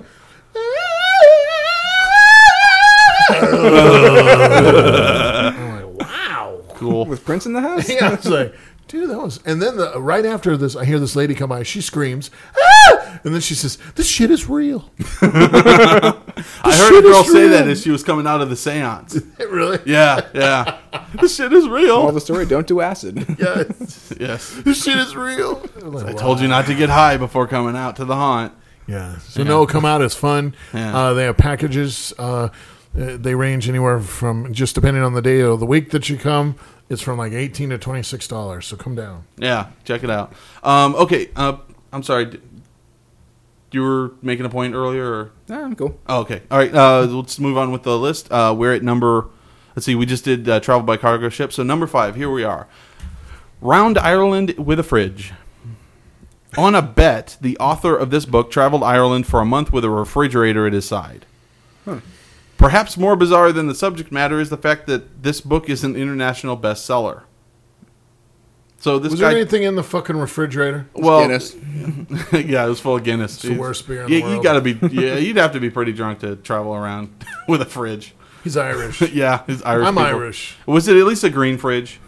I'm like, wow. Cool. With Prince in the house? Yeah, I was like, dude, that was. And then right after this, I hear this lady come by. She screams, ah! And then she says, "This shit is real." I heard a shit girl is say real. that as she was coming out of the seance. Really? Yeah. This shit is All real. the story, don't do acid. Yeah. Yes. This shit is real. I told you not to get high before coming out to the haunt. Yeah. So no, come out. It's fun. Yeah. They have packages. They range anywhere from, just depending on the day of the week that you come, it's from like $18 to $26. So come down. Yeah, check it out. Okay, I'm sorry. You were making a point earlier? Or? Nah, I'm cool. Oh, okay. All right, let's move on with the list. We're at number, let's see, we just did travel by cargo ship. So number 5, here we are. Round Ireland with a fridge. On a bet, the author of this book traveled Ireland for a month with a refrigerator at his side. Perhaps more bizarre than the subject matter is the fact that this book is an international bestseller. So this Was guy, there anything in the fucking refrigerator? well, Guinness. yeah, it was full of Guinness. It's the worst beer in Yeah, the world. you gotta be. Yeah, you'd have to be pretty drunk to travel around with a fridge. He's Irish. Yeah, it's Irish. I'm people. Irish. Was it at least a green fridge?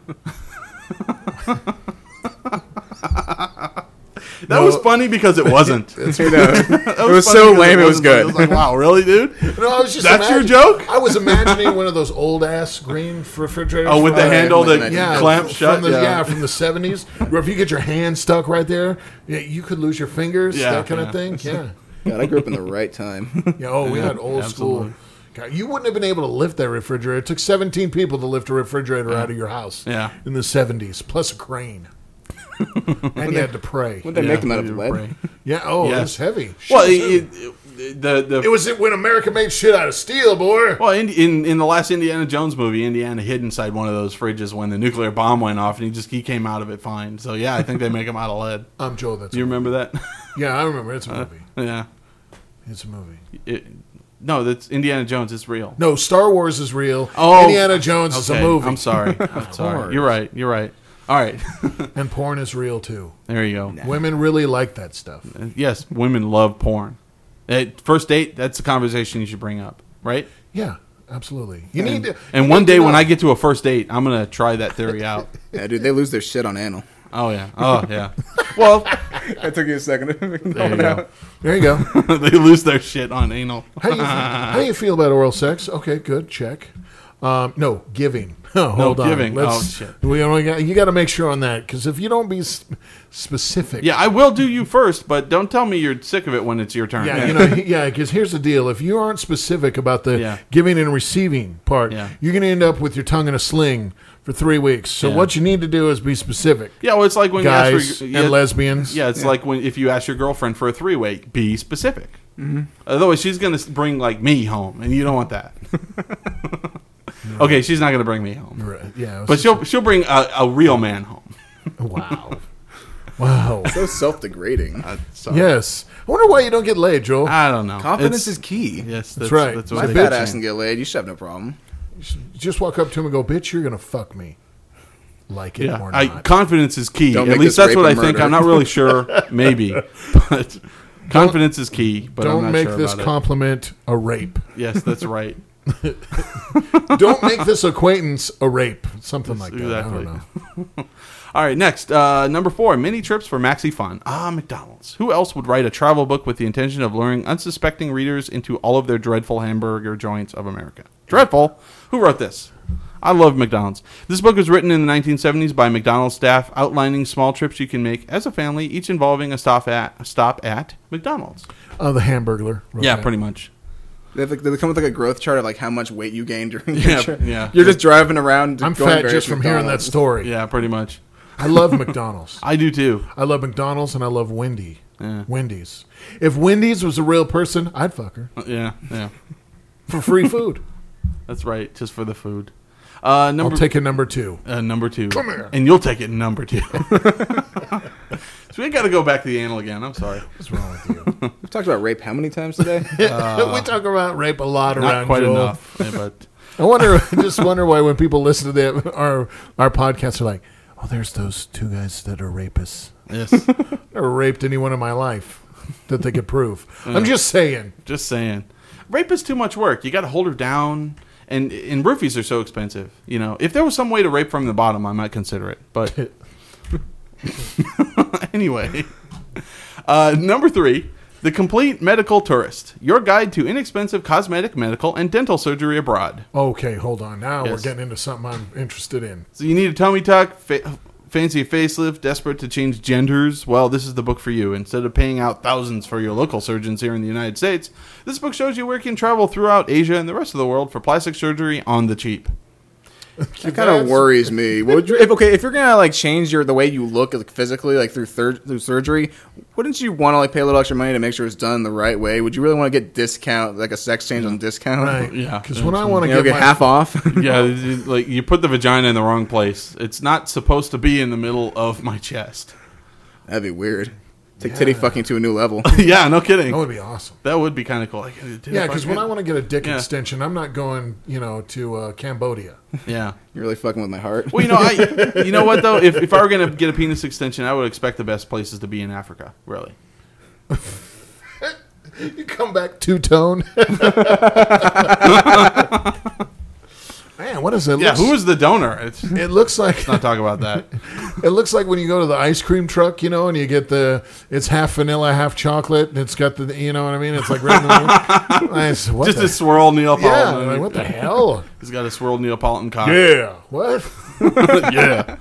That was funny because it wasn't. It was so lame, it was good. I was like, wow, really, dude? No, I was just That's your imagine- joke? I was imagining one of those old ass green refrigerators. Oh, with the from- handle like that the clamps shut? From from the 70s, where if you get your hand stuck right there, you could lose your fingers, Yeah, that kind yeah. of thing. Yeah. God, I grew up in the right time. Yeah. Oh, we had old absolutely. school. God, you wouldn't have been able to lift that refrigerator. It took 17 people to lift a refrigerator out of your house. Yeah. In the 70s, plus a crane. And you had to pray. Would they make them out of you lead? pray. Yeah. Oh, Yeah. it was heavy. Shit Well, was heavy. the It was when America made shit out of steel, boy. well in the last Indiana Jones movie, Indiana hid inside one of those fridges when the nuclear bomb went off, and he came out of it fine. So yeah, I think they make them out of lead. I'm Joe. That's You remember that? yeah, I remember. It's a movie. Yeah. It's a movie. No, that's Indiana Jones. It's real. No, Star Wars is real. Oh, Indiana Jones is a Okay, movie. I'm sorry. I'm sorry. You're right. You're right. All right. And porn is real too. There you go. Women really like that stuff. Yes, women love porn. At first date, that's a conversation you should bring up, right? Yeah, absolutely. You need to. And you one need to day when know. I get to a first date, I'm gonna try that theory out. Yeah, dude, they lose their shit on anal. Oh yeah. Oh yeah. Well, That took you a second to there you go. There you go. They lose their shit on anal. How do you feel about oral sex? Okay, good. Check. No, giving. Oh, hold on. giving. Oh, shit. You got to make sure on that, because if you don't be specific. Yeah, I will do you first, but don't tell me you're sick of it when it's your turn. Yeah, because here's the deal. If you aren't specific about the Yeah. giving and receiving part, Yeah. you're going to end up with your tongue in a sling for 3 weeks. So Yeah. what you need to do is be specific. Yeah, well, it's like when Guys you ask for and lesbians. Yeah, it's like when if you ask your girlfriend for a 3-way, be specific. Mm-hmm. Otherwise, she's gonna bring like me home, and you don't want that. Okay, she's not gonna bring me home, Right, yeah. but she'll bring a real man home. Wow. Wow. So self-degrading. Sorry. Yes. I wonder why you don't get laid, Joel. I don't know. Confidence It's- is key. yes, That's right. That's My what they fat say. ass can get laid. You should have no problem. Just walk up to him and go, bitch, you're going to fuck me. Like it Yeah, or not. confidence is key. Don't At make least this that's what rape I or think. murder. I'm not really sure. Maybe, but confidence is key. But I'm Don't not make sure this about compliment a rape. it. Yes, that's right. Don't make this acquaintance a rape. Something like that. Exactly. I don't know. All right, next, number 4, mini trips for maxi fun. McDonald's. Who else would write a travel book with the intention of luring unsuspecting readers into all of their dreadful hamburger joints of America? Dreadful? Who wrote this? I love McDonald's. This book was written in the 1970s by McDonald's staff, outlining small trips you can make as a family, each involving a stop at McDonald's. The Hamburglar. wrote Yeah, that. pretty much. They come with like a growth chart of like how much weight you gained during Yeah, your trip. yeah. You're just driving around. I'm going fat various just from hearing that McDonald's. story. Yeah, pretty much. I love McDonald's. I do too. I love McDonald's and I love Yeah. Wendy's. If Wendy's was a real person, I'd fuck her Yeah. for free food. That's right. Just for the food. I'll take a number 2. Number 2. Come here. And you'll take it number 2. So we got to go back to the anal again. I'm sorry. What's wrong with you? We've talked about rape how many times today? We talk about rape a lot Not around quite Joel. enough. Yeah, but I just wonder why when people listen to our podcasts are like, oh, there's those 2 guys that are rapists. yes. Never raped anyone in my life that they could prove. I'm just saying. Just saying. Rape is too much work. You got to hold her down. And roofies are so expensive. You know, if there was some way to rape from the bottom, I might consider it. But anyway, number 3, The Complete Medical Tourist, your guide to inexpensive cosmetic, medical, and dental surgery abroad. Okay, hold on. Now we're Yes. getting into something I'm interested in. So you need a tummy tuck, fancy a facelift, desperate to change genders? Well, this is the book for you. Instead of paying out thousands for your local surgeons here in the United States, this book shows you where you can travel throughout Asia and the rest of the world for plastic surgery on the cheap. That kind of worries me. Would you, if you're gonna like change the way you look like, physically, like through surgery, wouldn't you want to like pay a little extra money to make sure it's done the right way? Would you really want to get discount, like a sex change on discount? Right. Yeah. Because when I want to Get get my half off. Yeah, like you put the vagina in the wrong place. It's not supposed to be in the middle of my chest. That'd be weird. Take titty fucking to a new level. Yeah, no kidding. that would be awesome. That would be kind of cool. Like, Yeah, because when I want to get a dick Yeah. extension, I'm not going, to Cambodia. yeah. You're really fucking with my heart. Well, you know what though? If I were gonna get a penis extension, I would expect the best places to be in Africa. Really. You come back two-tone. Man, what is it? Yeah. Who is the donor? It looks like Not talk about that. it looks like when you go to the ice cream truck, and you get it's half vanilla, half chocolate, and it's got the, you know what I mean? It's like right in the middle. Nice. What Just the, a swirl Neapolitan. yeah, like, what the hell? He's got a swirled Neapolitan cock. Yeah. What? Yeah.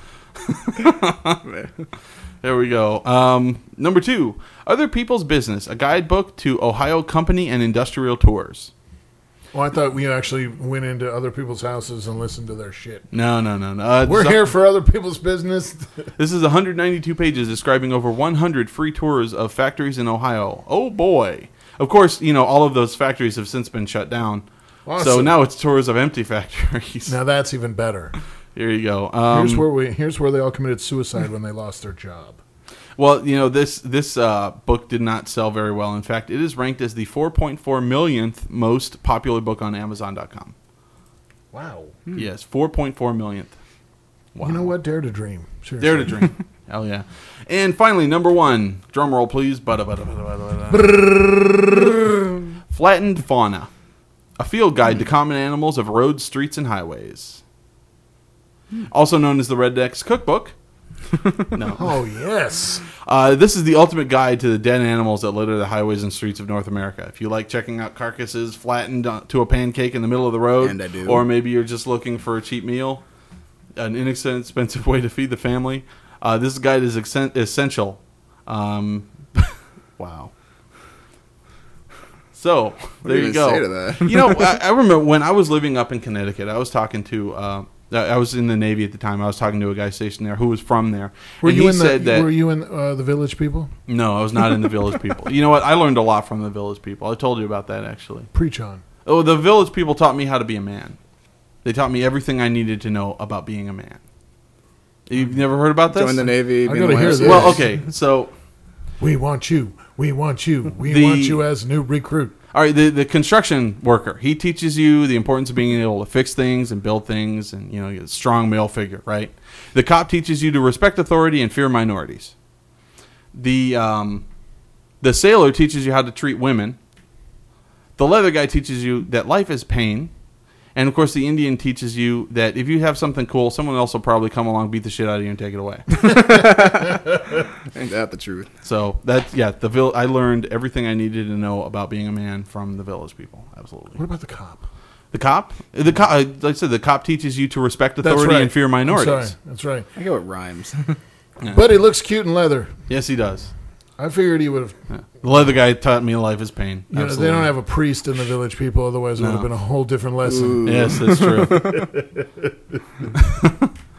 There we go. Number 2, Other People's Business, a guidebook to Ohio company and industrial tours. Well, I thought we actually went into other people's houses and listened to their shit. No. We're here for other people's business. This is 192 pages describing over 100 free tours of factories in Ohio. Oh, boy. Of course, all of those factories have since been shut down. Awesome. So now it's tours of empty factories. Now that's even better. Here you go. Here's where they all committed suicide when they lost their job. Well, this book did not sell very well. In fact, it is ranked as the 4.4 millionth most popular book on Amazon.com. Wow. Yes, 4.4 millionth. Wow. You know what? Dare to dream. Seriously. Dare to dream. Hell yeah. And finally, number 1. Drum roll, please. Flattened Fauna. A field guide to common animals of roads, streets, and highways. Also known as the Redneck's Cookbook. No. Oh, yes. This is the ultimate guide to the dead animals that litter the highways and streets of North America. If you like checking out carcasses flattened to a pancake in the middle of the road, And I do. or maybe you're just looking for a cheap meal, an inexpensive way to feed the family, this guide is essential. Wow. So, there you go. Say to that? I remember when I was living up in Connecticut, I was talking to... I was in the Navy at the time. I was talking to a guy stationed there who was from there. Were and you he in said that, Were you in the Village People? No, I was not in the Village People. You know what? I learned a lot from the Village People. I told you about that, actually. Preach on. Oh, the Village People taught me how to be a man. They taught me everything I needed to know about being a man. You've never heard about this? Join the Navy. I be in gotta the hear YMCA. this. Well, okay. So, We want you. We want you. We The- want you as a new recruit. all right, the construction worker, he teaches you the importance of being able to fix things and build things and, you're a strong male figure, right? The cop teaches you to respect authority and fear minorities. The sailor teaches you how to treat women. The leather guy teaches you that life is pain. And, of course, the Indian teaches you that if you have something cool, someone else will probably come along, beat the shit out of you, and take it away. Ain't that the truth? So, I learned everything I needed to know about being a man from the Village People. Absolutely. What about the cop? The cop? Like I said, the cop teaches you to respect That's authority right. and fear minorities. I'm sorry. That's right. I go with rhymes. But he looks cute in leather. Yes, he does. I figured he would have. Yeah. The leather guy taught me life is pain. They Absolutely. don't have a priest in the Village People, otherwise it would have No. been a whole different lesson. Yes, that's true.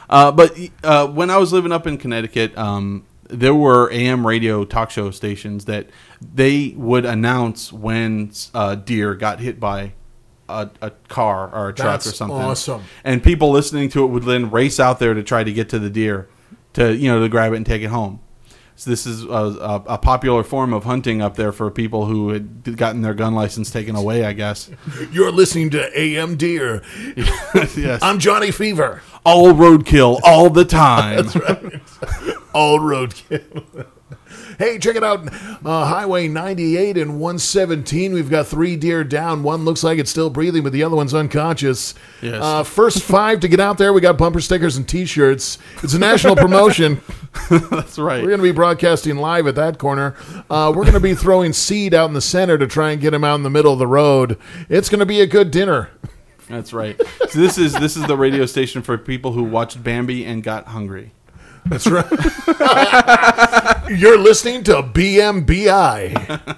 But when I was living up in Connecticut, there were AM radio talk show stations that they would announce when deer got hit by a car or a truck That's or something. awesome. And people listening to it would then race out there to try to get to the deer, to grab it and take it home. So this is a popular form of hunting up there for people who had gotten their gun license taken away, I guess. You're listening to AM Deer. Yes. I'm Johnny Fever. All roadkill all the time. That's right. All roadkill. Hey, check it out. Highway 98 and 117. We've got 3 deer down. One looks like it's still breathing, but the other one's unconscious. Yes. First 5 to get out there. We got bumper stickers and T-shirts. It's a national promotion. That's right. We're going to be broadcasting live at that corner. We're going to be throwing seed out in the center to try and get him out in the middle of the road. It's going to be a good dinner. That's right. So this is the radio station for people who watched Bambi and got hungry. That's right. You're listening to BMBI.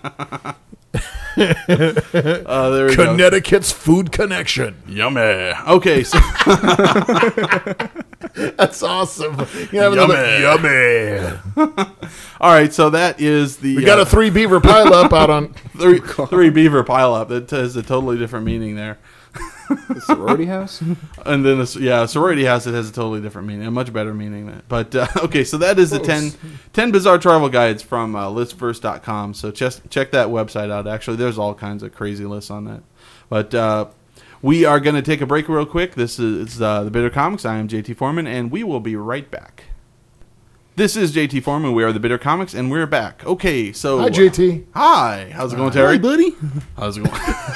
There we go. Connecticut's Food Connection. Yummy. Okay, so That's awesome. You have another yummy. all right, so that is the We got a 3 beaver pileup out on. three beaver pileup. That has a totally different meaning there. The sorority house? And then, a sorority house, it has a totally different meaning, a much better meaning. But, okay, so that is the 10 bizarre travel guides from listverse.com. So check that website out. Actually, there's all kinds of crazy lists on that. But we are going to take a break real quick. This is The Bitter Comics. I am JT Foreman, and we will be right back. This is JT Foreman. We are The Bitter Comics, and we're back. Okay, so... Hi, JT. Hi. How's it going, Terry? Hi, buddy. How's it going?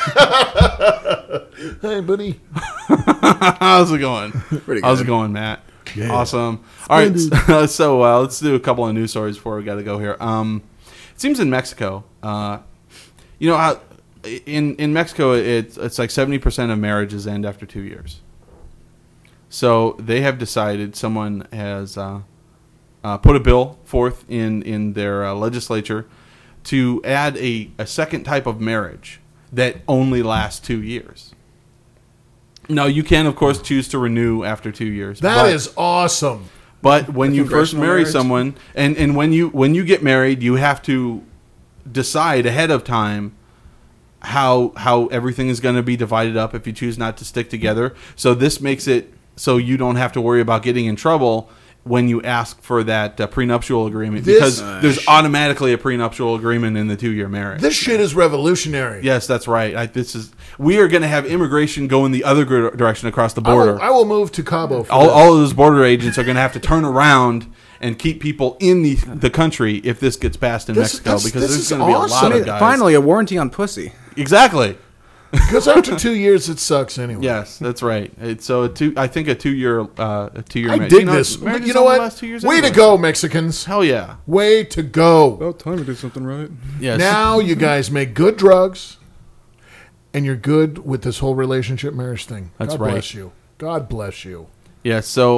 Hey, buddy. How's it going? Pretty good. How's it going, Matt? Yeah. Awesome. All right, so let's do a couple of news stories before we got to go here. It seems in Mexico, you know how in Mexico it's like 70% of marriages end after 2 years. So they have decided, someone has put a bill forth in their legislature to add a second type of marriage that only lasts 2 years. Now, you can, of course, choose to renew after 2 years. That is awesome. But when you first Congressional marry marriage? someone, and when you get married, you have to decide ahead of time how everything is going to be divided up if you choose not to stick together. So this makes it so you don't have to worry about getting in trouble when you ask for that prenuptial agreement, because there's automatically a prenuptial agreement in the 2-year marriage. This shit is revolutionary. Yes, that's right. We are going to have immigration go in the other direction across the border. I will move to Cabo. For All of those border agents are going to have to turn around and keep people in the country if this gets passed in Mexico, because this there's is going to be a awesome. lot of guys. Finally, a warranty on pussy. Exactly. Because after 2 years, it sucks anyway. Yes, that's right. I think a 2-year I dig this. You know what? Way to go, Mexicans. Hell yeah. Way to go. About time to do something right. Yes. Now you guys make good drugs, and you're good with this whole relationship marriage thing. That's God right. bless you. God bless you. Yeah, so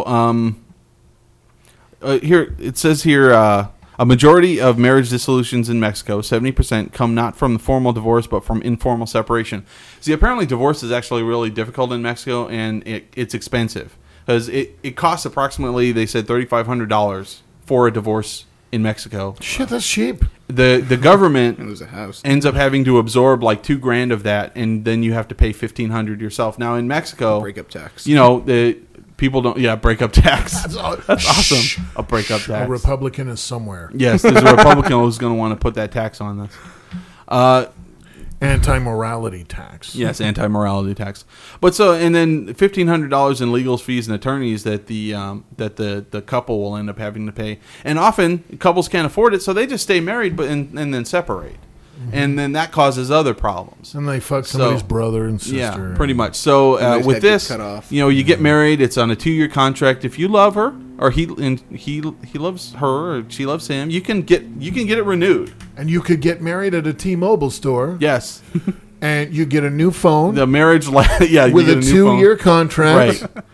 here it says here a majority of marriage dissolutions in Mexico, 70%, come not from the formal divorce but from informal separation. See, apparently divorce is actually really difficult in Mexico, and it's expensive because it costs approximately, they said, $3,500 for a divorce in Mexico. Shit, that's cheap. The government Lose a house. ends up having to absorb like $2,000 of that, and then you have to pay $1,500 yourself. Now in Mexico, Breakup tax. you know, the people don't. Yeah, breakup tax. That's awesome. Shh. A breakup tax. A Republican is somewhere. Yes, there's a Republican who's going to want to put that tax on this. Anti-morality tax. Yes, anti-morality tax. But so, and then $1,500 in legal fees and attorneys that the couple will end up having to pay. And often couples can't afford it, so they just stay married, and then separate. Mm-hmm. And then that causes other problems. And they fuck somebody's brother and sister. Yeah, pretty much. So And with their head this, gets cut off. you know, you get married. It's on a 2-year contract. If you love her, or he loves her, or she loves him, you can get it renewed. And you could get married at a T-Mobile store. Yes, And you get a new phone the marriage. Yeah, with you a get new phone. 2-year contract. Right.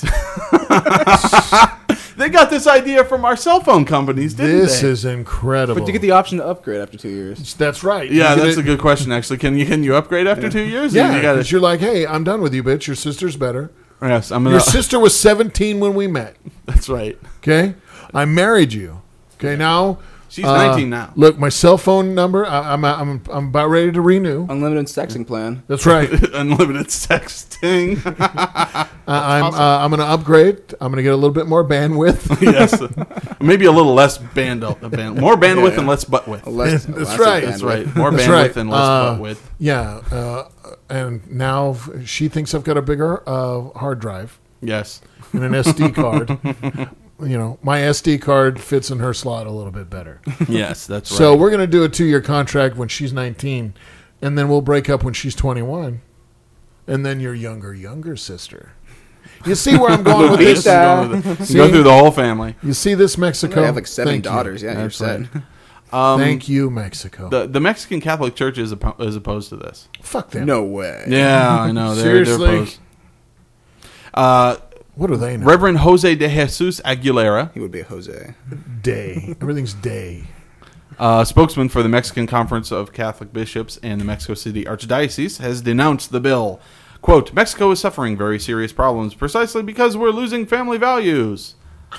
They got this idea from our cell phone companies, didn't This they? is incredible. But you get the option to upgrade after 2 years. That's right. Yeah, You get that's it- a good question. Actually, can you upgrade after 2 years? Yeah, You gotta, because you're like, hey, I'm done with you, bitch. Your sister's better. Yes, I'm Your gonna. sister was 17 when we met. That's right. Okay, I married you. Okay, now She's 19 now. Look, my cell phone number. I'm about ready to renew. Unlimited sexing plan. That's right. Unlimited sexting. I'm going to upgrade. I'm going to get a little bit more bandwidth. Yes, maybe a little less more bandwidth and less butt width. That's right. That's right. More That's bandwidth right. and less butt width. Yeah, and now she thinks I've got a bigger hard drive Yes. and an SD card. You know, my SD card fits in her slot a little bit better. Yes, that's right. So we're going to do a 2-year contract when she's 19, and then we'll break up when she's 21, and then your younger sister. You see where I'm going with this? Go through the whole family. You see this, Mexico? I have like 7 Thank you. daughters. Yeah, you're That's set. Thank you, Mexico. The Mexican Catholic Church is opposed to this. Fuck them. No way. Yeah, I know. They're Seriously? opposed. What do they know? Reverend Jose de Jesus Aguilera, He would be a Jose. Day. Everything's day. spokesman for the Mexican Conference of Catholic Bishops and the Mexico City Archdiocese, has denounced the bill. Quote, Mexico is suffering very serious problems precisely because we're losing family values.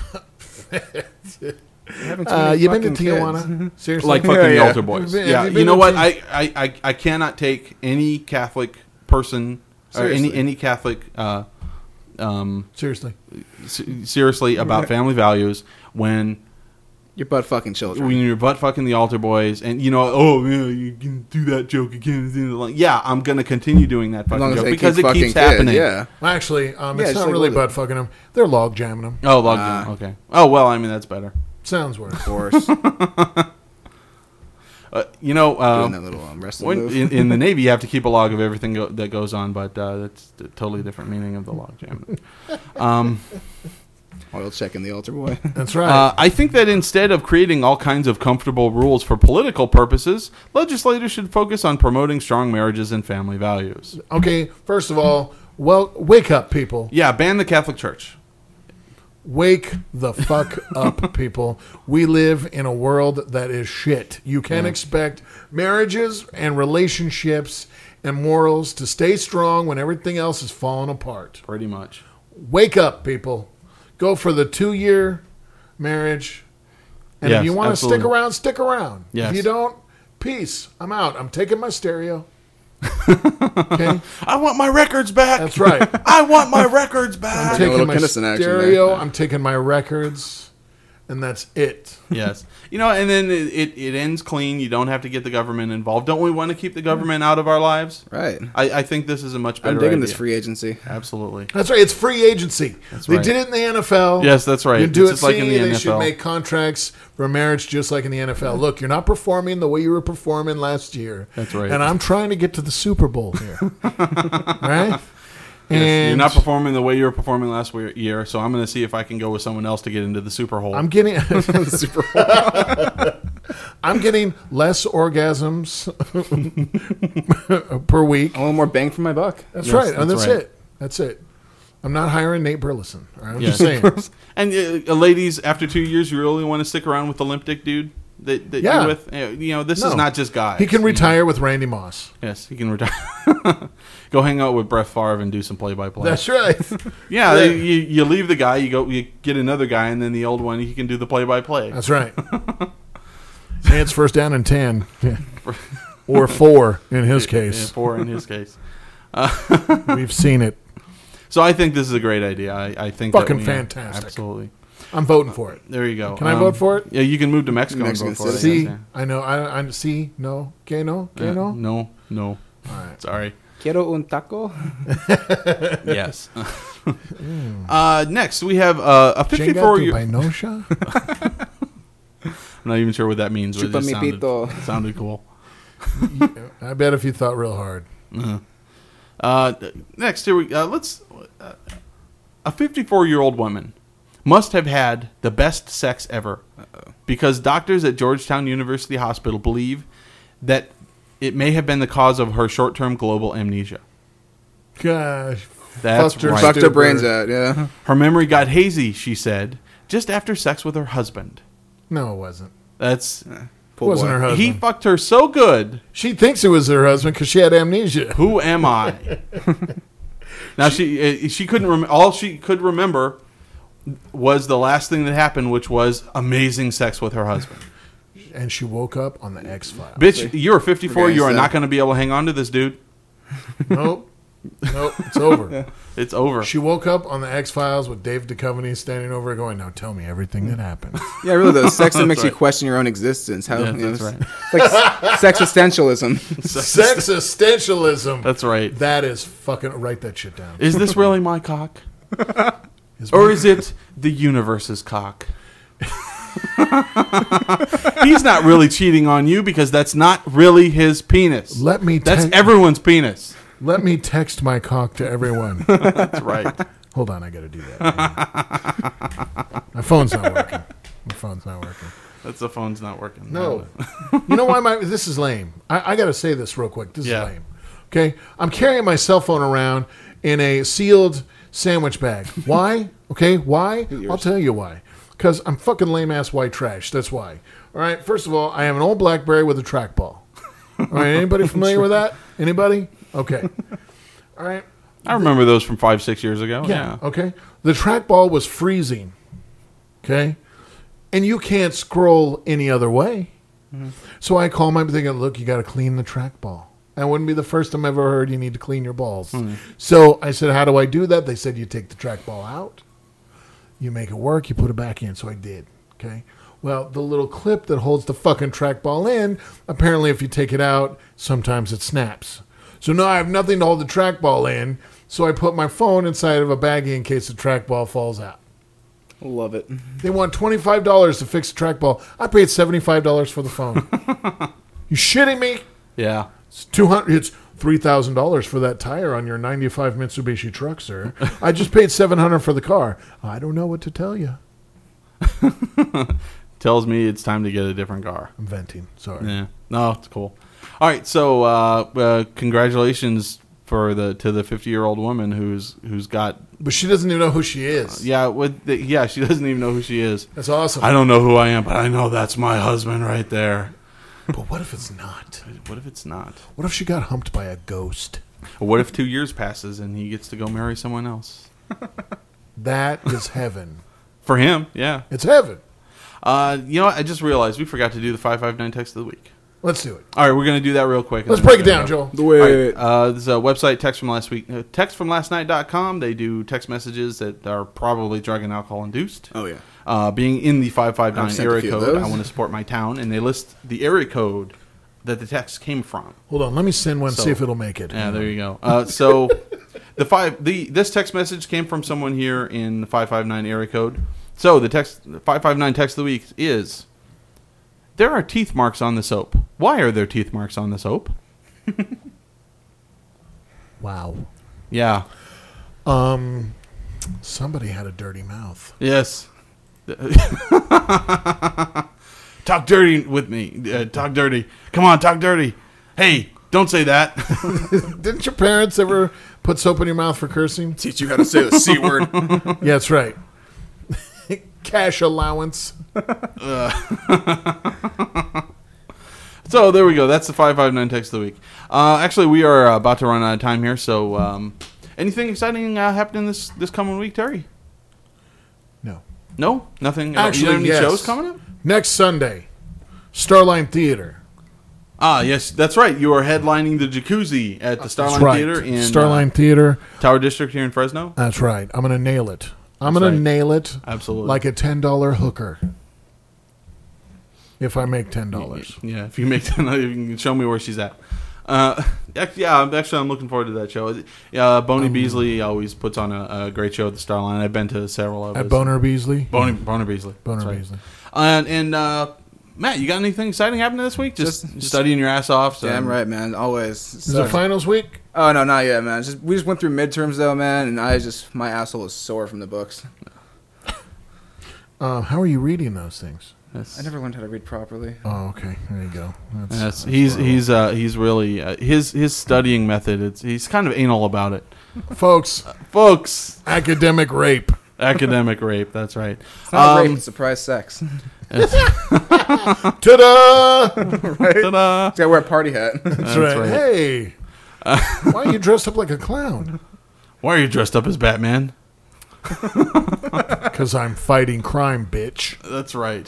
You been to Tijuana? Seriously? Like fucking the altar boys. Have Yeah, you you been know to what? Ti- I cannot take any Catholic person or Seriously. any Catholic Seriously. seriously about family values when You're butt fucking children. you're butt fucking the altar boys and you can do that joke again. Yeah, I'm gonna continue doing that as long fucking as joke they because keep it fucking keeps kids, happening. Yeah. Actually, it's just not like really with it. butt fucking them. They're log jamming them. Oh, lockdown. Okay. Oh well, I mean that's better. Sounds worse. Of course. Doing that little wrestling move. in the Navy, you have to keep a log of everything that goes on, but that's a totally different meaning of the log jam. Oil checking the altar boy. That's right. I think that instead of creating all kinds of comfortable rules for political purposes, legislators should focus on promoting strong marriages and family values. Okay, first of all, well, wake up, people. Yeah, ban the Catholic Church. Wake the fuck up, people. We live in a world that is shit. You can't expect marriages and relationships and morals to stay strong when everything else is falling apart. Pretty much. Wake up, people. Go for the 2-year marriage. And Yes, if you want to absolutely. stick around, stick around. Yes. If you don't, peace. I'm out. I'm taking my stereo. Okay? I want my records back. That's right. I want my records I'm back. a taking little my Kinnison action stereo. there. I'm taking my records. And that's it. Yes. And then it ends clean. You don't have to get the government involved. Don't we want to keep the government out of our lives? Right. I think this is a much better I'm digging idea. this free agency. Absolutely. That's right. It's free agency. They right. did it in the NFL. Yes, that's right. You do It's it just like in the They should NFL. make contracts for marriage just like in the NFL. Look, you're not performing the way you were performing last year. That's right. And I'm trying to get to the Super Bowl here. Right? Yes, And you're not performing the way you were performing last year, so I'm going to see if I can go with someone else to get into the Super Bowl. I'm getting I'm getting less orgasms per week. A little more bang for my buck. That's Yes, right. And that's that's right. it. That's it. I'm not hiring Nate Burleson. All right? I'm Yes. just saying. And ladies, after 2 years, you really want to stick around with the limp dick dude that Yeah. you're with? This No. is not just guys. He can retire with Randy Moss. Yes, he can retire. Go hang out with Brett Favre and do some play-by-play. That's right. Yeah, Yeah. you leave the guy, you get another guy, and then the old one, he can do the play-by-play. That's right. Say it's first down and 10. Yeah. Or 4 in his Yeah, case. 4 in his case. We've seen it. So I think this is a great idea. I think Fucking that fantastic. Absolutely. I'm voting for it. There you go. Can I vote for it? Yeah, you can move to Mexico Mexican and vote for it. I See, guess, yeah. I know. I see. No. Que no? Que no? No. All right. Sorry. Quiero un taco. Yes. Next, we have a Chinga 54-year... tu painosha? I'm not even sure what that means. But Chupa it mi just pito. sounded cool. I bet if you thought real hard. Next, here we let's. A 54-year-old woman must have had the best sex ever because doctors at Georgetown University Hospital believe that it may have been the cause of her short-term global amnesia. Gosh. That's Fucked her right. Fucked her Stupid. brains out, yeah. Her memory got hazy, she said, just after sex with her husband. No, it wasn't. That's It Poor wasn't boy. her husband. he fucked her so good. She thinks it was her husband because she had amnesia. Who am I? Now she couldn't all she could remember was the last thing that happened, which was amazing sex with her husband. And she woke up on the X-Files. Bitch, you're 54. You are Forgetting not stuff. going to be able to hang on to this dude. Nope, it's over. It's over. She woke up on the X-Files with Dave Duchovny standing over her going, now tell me everything that happened. Yeah, really though. Sex that makes you right. question your own existence. How Yeah, you know, that's right. It's like sex existentialism. Sex existentialism. That's right. That is fucking, write that shit down. Is this really my cock? Is Or my- is it the universe's cock? He's not really cheating on you because that's not really his penis. Let me That's te- everyone's penis. Let me text my cock to everyone. That's right. Hold on, I got to do that. My phone's not working. My phone's not working. That's the phone's not working. No. You know why this is lame? I got to say this real quick. This Yeah. is lame. Okay? I'm carrying my cell phone around in a sealed sandwich bag. Why? Okay? Why? I'll tell you why. Because I'm fucking lame-ass white trash. That's why. All right? First of all, I have an old BlackBerry with a trackball. All right? Anybody familiar with that? Anybody? Okay. All right? I remember those from 5-6 years ago. Yeah. Okay. The trackball was freezing. Okay. And you can't scroll any other way. So I call my thinking, look, you got to clean the trackball. That wouldn't be the first time I ever heard you need to clean your balls. So I said, how do I do that? They said, you take the trackball out, you make it work, you put it back in. So I did. Okay. Well, the little clip that holds the fucking trackball in, apparently if you take it out, sometimes it snaps. So now I have nothing to hold the trackball in. So I put my phone inside of a baggie in case the trackball falls out. Love it. They want $25 to fix the trackball. I paid $75 for the phone. You shitting me? Yeah. It's $200. It's $3,000 for that tire on your '95 Mitsubishi truck, sir. I just paid $700 for the car. I don't know what to tell you. Tells me it's time to get a different car. I'm venting. Sorry. Yeah. No, it's cool. All right. So, congratulations to the 50-year-old woman who's got. But she doesn't even know who she is. She doesn't even know who she is. That's awesome. I don't know who I am, but I know that's my husband right there. But what if it's not? What if it's not? What if she got humped by a ghost? Or what if 2 years passes and he gets to go marry someone else? That is heaven. For him, yeah. It's heaven. You know what? I just realized we forgot to do the 559 text of the week. Let's do it. All right, we're going to do that real quick. Let's break it down, Joel. The way All right, there's a website, text from last week, textfromlastnight.com. They do text messages that are probably drug and alcohol induced. Oh yeah. Being in the I've 559 sent a area few of code, those. I want to support my town, and they list the area code that the text came from. Hold on. Let me send one, So- see if it'll make it. Yeah, there you go. So this text message came from someone here in the 559 area code. So the 559 text of the week is: there are teeth marks on the soap. Why are there teeth marks on the soap? Wow. Yeah. Somebody had a dirty mouth. Yes. Talk dirty with me. Talk dirty. Come on, talk dirty. Hey, don't say that. Didn't your parents ever put soap in your mouth for cursing? Teach you how to say the C word. Yeah, that's right. Cash allowance. So there we go. That's the 559 text of the week. Actually, we are about to run out of time here. So, anything exciting happening this coming week, Terry? No. No, nothing. Actually, you have any yes. shows coming up? Next Sunday, Starline Theater. Ah, yes, that's right. You are headlining the Jacuzzi at the Starline That's right. Theater in Starline Theater. Tower District here in Fresno. That's right. I'm going to nail it. I'm That's going to right. nail it Absolutely. like a $10 hooker. If I make $10. Yeah, if you make you can show me where she's at. Yeah, I'm looking forward to that show. Yeah, Boney Beasley always puts on a great show at the Starline. I've been to several of At his. Boner Beasley? Boner Beasley. Boner That's right. Beasley. And Matt, you got anything exciting happening this week? Just studying your ass off. So. Damn right, man. Always. Is it finals week? Oh no, not yet, man. We just went through midterms though, man, and my asshole is sore from the books. How are you reading those things? Yes. I never learned how to read properly. Oh, okay. There you go. Yes, he's really his studying method. He's kind of anal about it, Folks, folks. academic rape. Academic rape. That's right. It's not rape, it's surprise sex. Ta-da! Right? Ta-da. Gotta wear a party hat. That's right. right. Hey, why are you dressed up like a clown? Why are you dressed up as Batman? Because I'm fighting crime, bitch. That's right.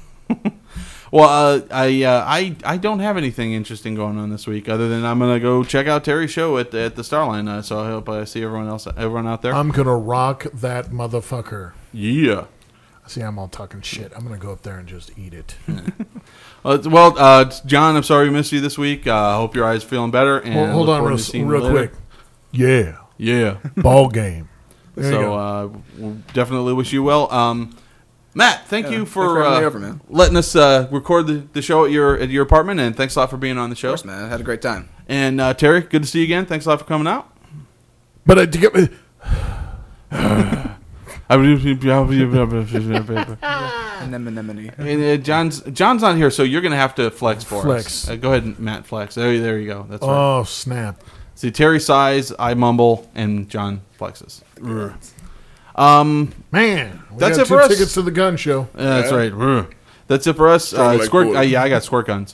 Well, I don't have anything interesting going on this week other than I'm gonna go check out Terry's show at the Starline. So I hope I see everyone out there. I'm gonna rock that motherfucker. Yeah. See, I'm all talking shit. I'm gonna go up there and just eat it. John, I'm sorry we missed you this week. I hope your eyes are feeling better. And Hold look on forward to seeing you real later. quick. Yeah. Yeah. Ball game. There you go. So we'll definitely wish you well. Matt, thank you for having me over, man. letting us record the show at your apartment, and thanks a lot for being on the show. Of course, man. I had a great time. And Terry, good to see you again. Thanks a lot for coming out. But to get me. Anemone. And John's not here, so you're gonna have to flex for Flex. us. Go ahead, Matt. Flex. There you go. That's right. Oh, snap. See, Terry sighs, I mumble, and John flexes. Man. That's got it for two us. tickets to the gun show. That's right. That's it for us. Strong like Squirt. wood. Yeah, I got squirt guns.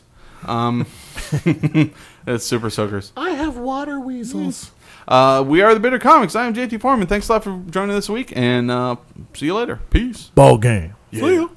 That's super soakers. I have water weasels. We are the Bitter Comics. I am JT Foreman. Thanks a lot for joining this week, and see you later. Peace. Ball game. See ya.